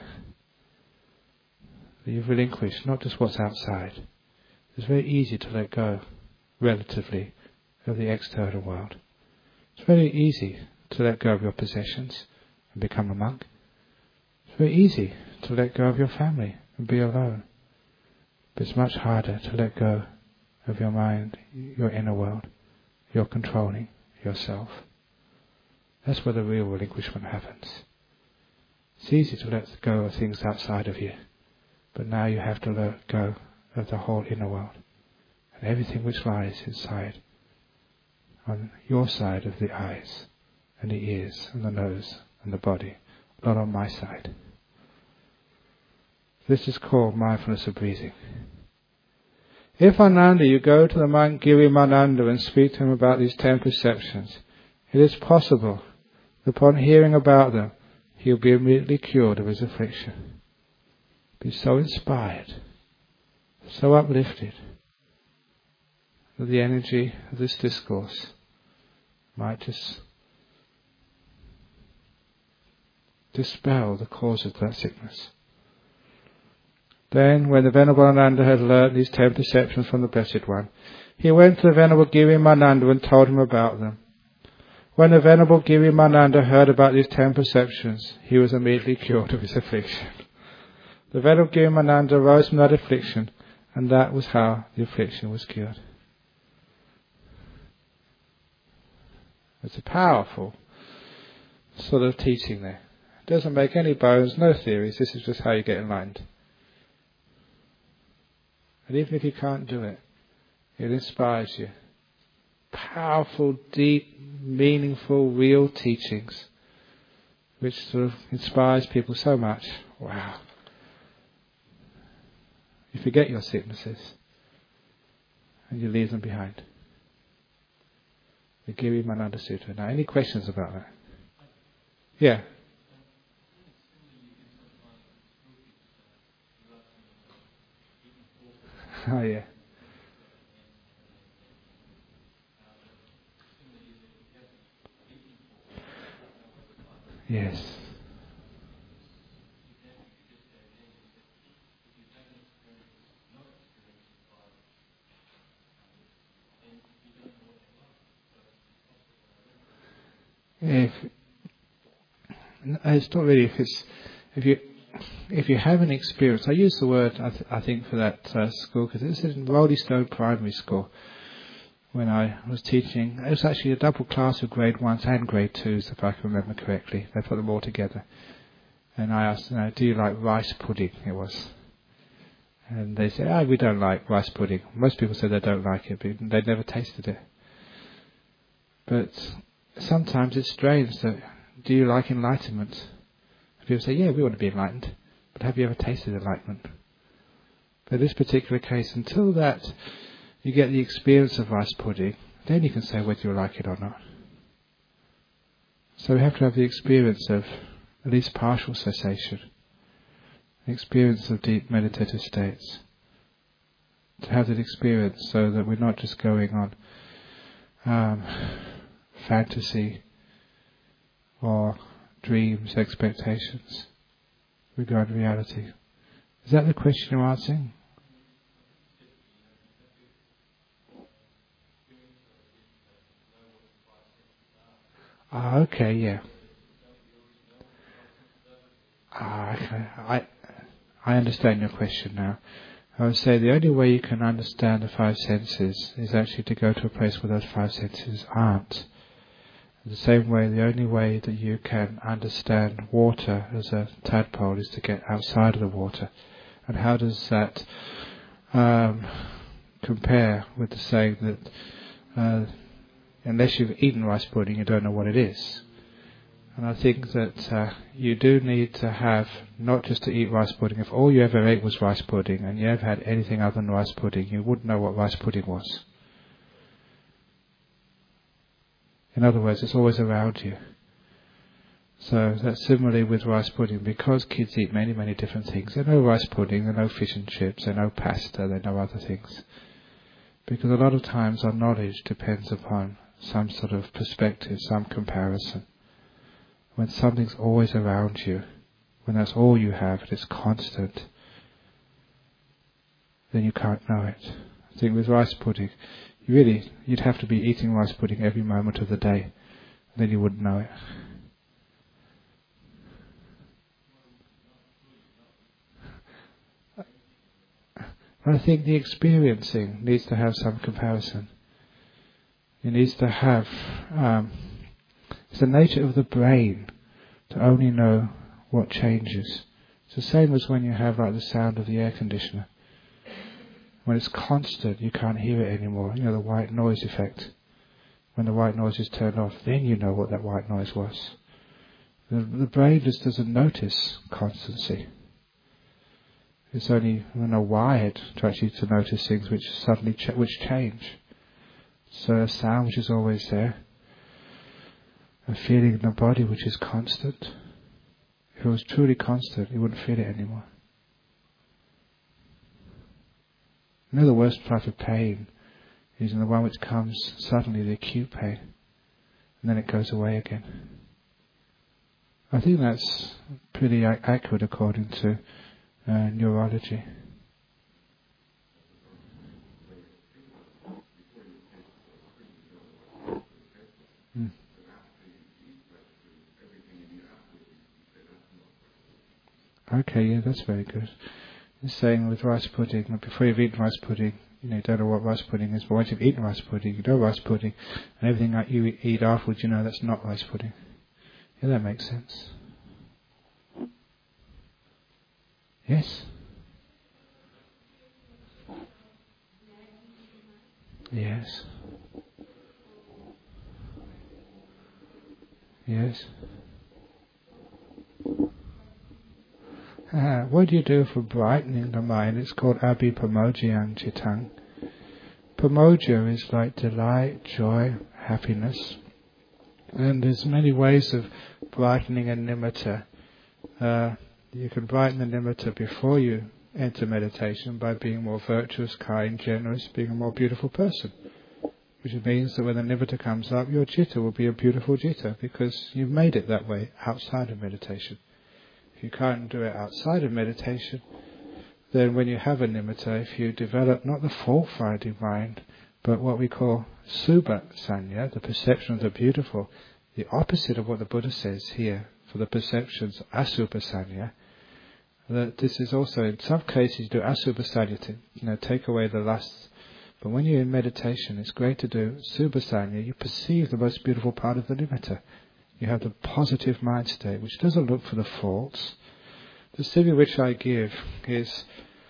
You've relinquished not just what's outside. It's very easy to let go, relatively, of the external world. It's very easy to let go of your possessions and become a monk. It's very easy to let go of your family and be alone. But it's much harder to let go of your mind, your inner world, your controlling yourself. That's where the real relinquishment happens. It's easy to let go of things outside of you. But now you have to let go of the whole inner world and everything which lies inside, on your side of the eyes and the ears and the nose and the body, not on my side. This is called mindfulness of breathing. If Ananda, you go to the monk Girimananda and speak to him about these ten perceptions, it is possible that upon hearing about them, he'll be immediately cured of his affliction. Be so inspired, so uplifted, that the energy of this discourse might just dispel the cause of that sickness. Then, when the Venerable Ananda had learnt these ten perceptions from the Blessed One, he went to the Venerable Girimananda and told him about them. When the Venerable Girimananda heard about these ten perceptions, he was immediately cured of his affliction. The Venerable Girimananda rose from that affliction, and that was how the affliction was cured. It's a powerful sort of teaching there. It doesn't make any bones, no theories. This is just how you get enlightened. And even if you can't do it, it inspires you. Powerful, deep, meaningful, real teachings, which sort of inspires people so much. Wow. You forget your sicknesses, and you leave them behind. The Girimananda Sutta. Now, any questions about that? Yeah. Oh, yeah. Yes. If it's not really if it's if you if you have an experience. I use the word I, th- I think for that uh, school because this is in Rolly Stone Primary School when I was teaching. It was actually a double class of grade ones and grade twos, if I can remember correctly. They put them all together, and I asked, you know, do you like rice pudding? It was, and they said, oh, we don't like rice pudding. Most people said they don't like it, but they'd never tasted it. But sometimes it's strange that, do you like enlightenment? People say, yeah, we want to be enlightened, but have you ever tasted enlightenment? But in this particular case, until that you get the experience of rice pudding, then you can say whether you like it or not. So we have to have the experience of at least partial cessation, the experience of deep meditative states, to have that experience so that we're not just going on um, fantasy or dreams, expectations regarding reality. Is that the question you're asking? Ah, okay, yeah. Ah, okay. I I understand your question now. I would say the only way you can understand the five senses is actually to go to a place where those five senses aren't. In the same way, the only way that you can understand water as a tadpole is to get outside of the water. And how does that um, compare with the saying that uh, unless you've eaten rice pudding, you don't know what it is? And I think that uh, you do need to have, not just to eat rice pudding. If all you ever ate was rice pudding and you ever had anything other than rice pudding, you wouldn't know what rice pudding was. In other words, it's always around you. So that's similarly with rice pudding. Because kids eat many, many different things, they know rice pudding, they know fish and chips, they know pasta, they know other things. Because a lot of times our knowledge depends upon some sort of perspective, some comparison. When something's always around you, when that's all you have, and it's constant, then you can't know it. I think with rice pudding, you really, you'd have to be eating rice pudding every moment of the day, then you wouldn't know it. I think the experiencing needs to have some comparison. It needs to have, um, it's the nature of the brain to only know what changes. It's the same as when you have like the sound of the air conditioner. When it's constant, you can't hear it anymore. You know, the white noise effect. When the white noise is turned off, then you know what that white noise was. The, the brain just doesn't notice constancy. It's only you know, wired to actually to notice things which suddenly ch- which change. So a sound which is always there, a feeling in the body which is constant. If it was truly constant, you wouldn't feel it anymore. You know the worst type of pain is in the one which comes suddenly, the acute pain, and then it goes away again. I think that's pretty ac- accurate according to uh, neurology. Mm. Okay, yeah, that's very good. It's saying with rice pudding, before you've eaten rice pudding, you know, you don't know what rice pudding is, but once you've eaten rice pudding, you know rice pudding, and everything that you eat afterwards, you know that's not rice pudding. Yeah, that makes sense. Yes? Yes. Yes. Uh, what do you do for brightening the mind? It's called Abhipamojayang Chitang. Pamoja is like delight, joy, happiness. And there's many ways of brightening a nimitta. Uh, you can brighten the nimitta before you enter meditation by being more virtuous, kind, generous, being a more beautiful person. Which means that when the nimitta comes up, your citta will be a beautiful citta because you've made it that way outside of meditation. If you can't do it outside of meditation, then when you have a nimitta, if you develop not the fault-finding mind, but what we call subha sanya, the perception of the beautiful, the opposite of what the Buddha says here for the perceptions asubha sanya, that this is also, in some cases you do asubha sanya to you know, take away the lusts. But when you're in meditation, it's great to do subha sanya. You perceive the most beautiful part of the nimitta. You have the positive mind state, which doesn't look for the faults. The story which I give is,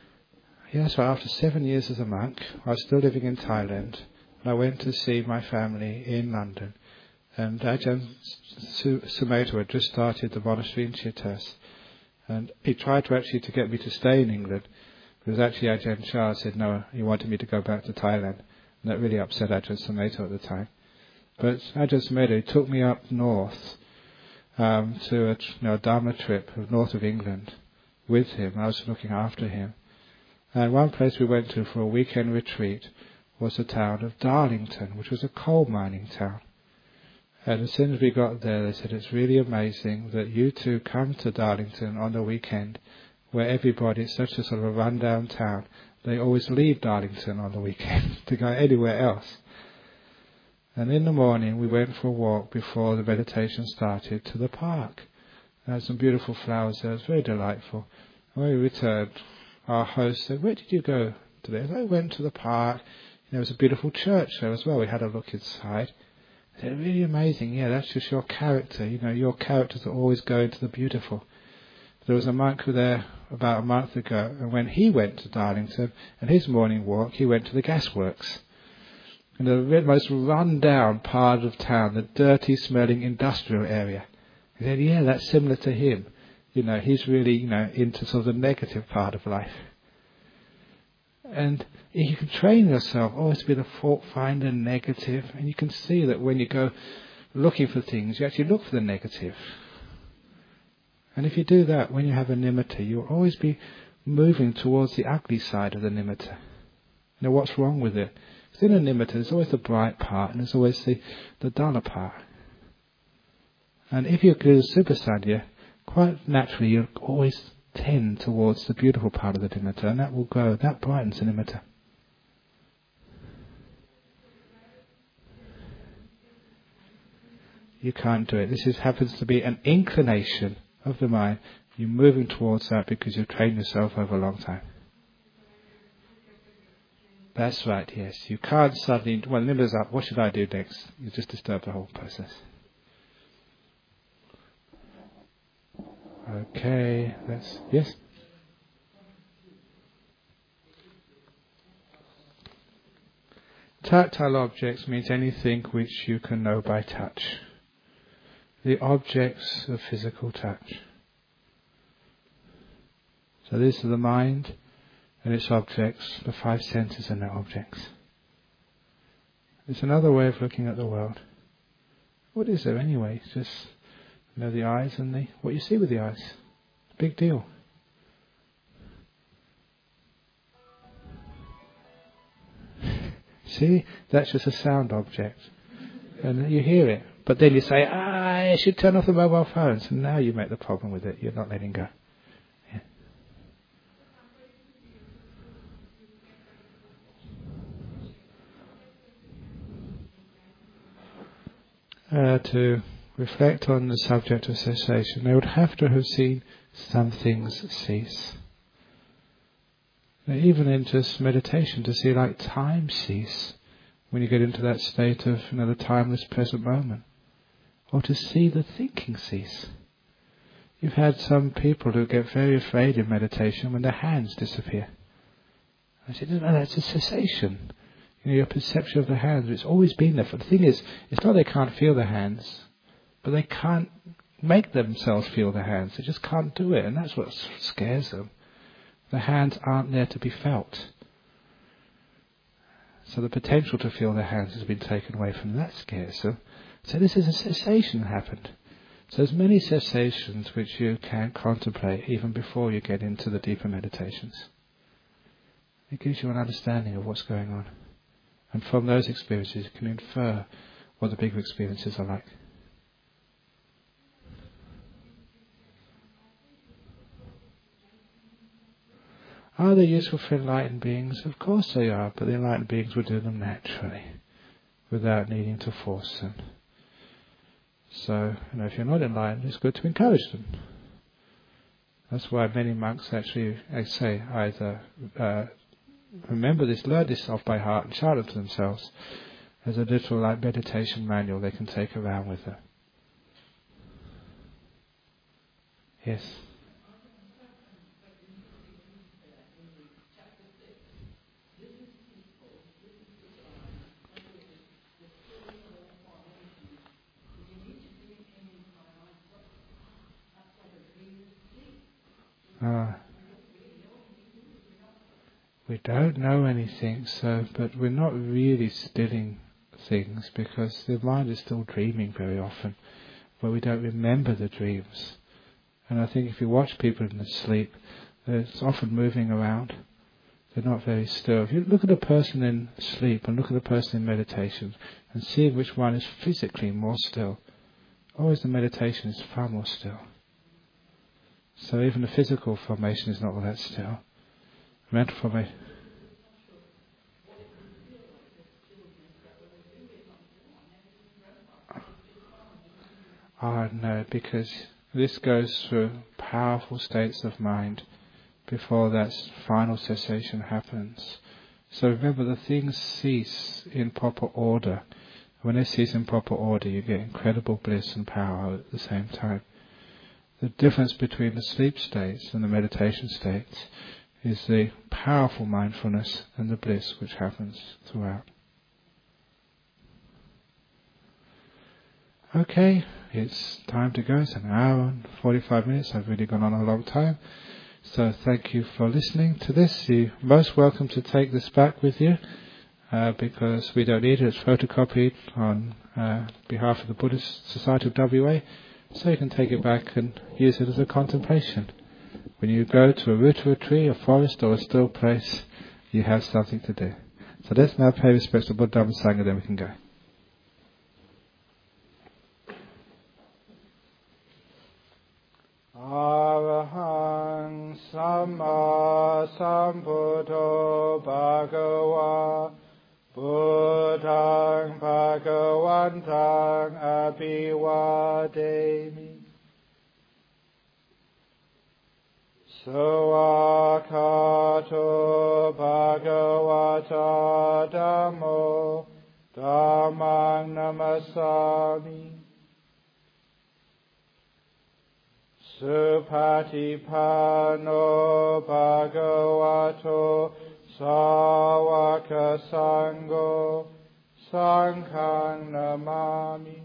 yes, well, after seven years as a monk, I was still living in Thailand, and I went to see my family in London. And Ajahn Sumedho had just started the monastery in Chittas, and he tried to actually to get me to stay in England, because actually Ajahn Chah said no, he wanted me to go back to Thailand, and that really upset Ajahn Sumedho at the time. But Ajahn Sumedho took me up north um, to a you know, Dharma trip north of England with him. I was looking after him. And one place we went to for a weekend retreat was the town of Darlington, which was a coal mining town. And as soon as we got there, they said, it's really amazing that you two come to Darlington on the weekend, where everybody, it's such a sort of a rundown town, they always leave Darlington on the weekend to go anywhere else. And in the morning, we went for a walk before the meditation started to the park. There were some beautiful flowers there. It was very delightful. When we returned, our host said, where did you go today? I went to the park. There was a beautiful church there as well. We had a look inside. I said, really amazing. Yeah, that's just your character. You know, your characters are always going to the beautiful. There was a monk there about a month ago, and when he went to Darlington, and his morning walk, he went to the gasworks. In the most run-down part of town, the dirty-smelling industrial area. He said, yeah, that's similar to him. You know, he's really, you know, into sort of the negative part of life. And you can train yourself always to be the fault finder, negative, and you can see that when you go looking for things, you actually look for the negative. And if you do that, when you have a nimitta, you'll always be moving towards the ugly side of the nimitta. You know, what's wrong with it? Because in a nimitta, there's always the bright part, and there's always the, the duller part. And if you do subha sanya, quite naturally you'll always tend towards the beautiful part of the nimitta, and that will grow, that brightens the nimitta. You can't do it. This is, happens to be an inclination of the mind. You're moving towards that because you've trained yourself over a long time. That's right, yes. You can't suddenly, well, nimitta's up, what should I do next? You just disturb the whole process. Okay, that's, yes? Tactile objects means anything which you can know by touch. The objects of physical touch. So these are the mind and its objects, the five senses and their objects. It's another way of looking at the world. What is there anyway? It's just, you know, the eyes and the what you see with the eyes. Big deal. See, that's just a sound object. And you hear it. But then you say, ah, I should turn off the mobile phones. And now you make the problem with it. You're not letting go. Yeah. Uh, to reflect on the subject of cessation, they would have to have seen some things cease. Now, even in just meditation, to see like time cease when you get into that state of, you know, the timeless present moment. Or to see the thinking cease. You've had some people who get very afraid in meditation when their hands disappear. I said, no, that's a cessation. You know, your perception of the hands, it's always been there. But the thing is, it's not they can't feel the hands, but they can't make themselves feel the hands. They just can't do it, and that's what scares them. The hands aren't there to be felt. So the potential to feel the hands has been taken away from them. That scares them. So this is a cessation that happened. So there's many cessations which you can contemplate even before you get into the deeper meditations. It gives you an understanding of what's going on. And from those experiences you can infer what the bigger experiences are like. Are they useful for enlightened beings? Of course they are, but the enlightened beings would do them naturally, without needing to force them. So, you know, if you're not enlightened, it's good to encourage them. That's why many monks actually, I say, either uh, remember this, learn this off by heart, and chant it to themselves as a little like meditation manual they can take around with them. Yes. Uh, we don't know anything, so but we're not really stilling things because the mind is still dreaming very often, but we don't remember the dreams. And I think if you watch people in their sleep, it's often moving around. They're not very still. If you look at a person in sleep and look at a person in meditation and see which one is physically more still, always the meditation is far more still. So even the physical formation is not all that still. Mental formation. Ah, no, because this goes through powerful states of mind before that final cessation happens. So remember, the things cease in proper order. When they cease in proper order, you get incredible bliss and power at the same time. The difference between the sleep states and the meditation states is the powerful mindfulness and the bliss which happens throughout. Okay, it's time to go. It's an hour and forty-five minutes. I've really gone on a long time. So thank you for listening to this. You're most welcome to take this back with you uh, because we don't need it. It's photocopied on uh, behalf of the Buddhist Society of W A. So you can take it back and use it as a contemplation. When you go to a root of a tree, a forest or a still place, you have something to do. So let's now pay respects to Buddha, Dhamma, Sangha, then we can go. Arahang Samma Sambuddho Bhagava Buddhaṃ Bhagavaṃ Abhivademi Sawakato Bhagavata Dhammo Dhammang Namasami Supatipano Bhagavato Sāvaka Sangho Sanghang namami.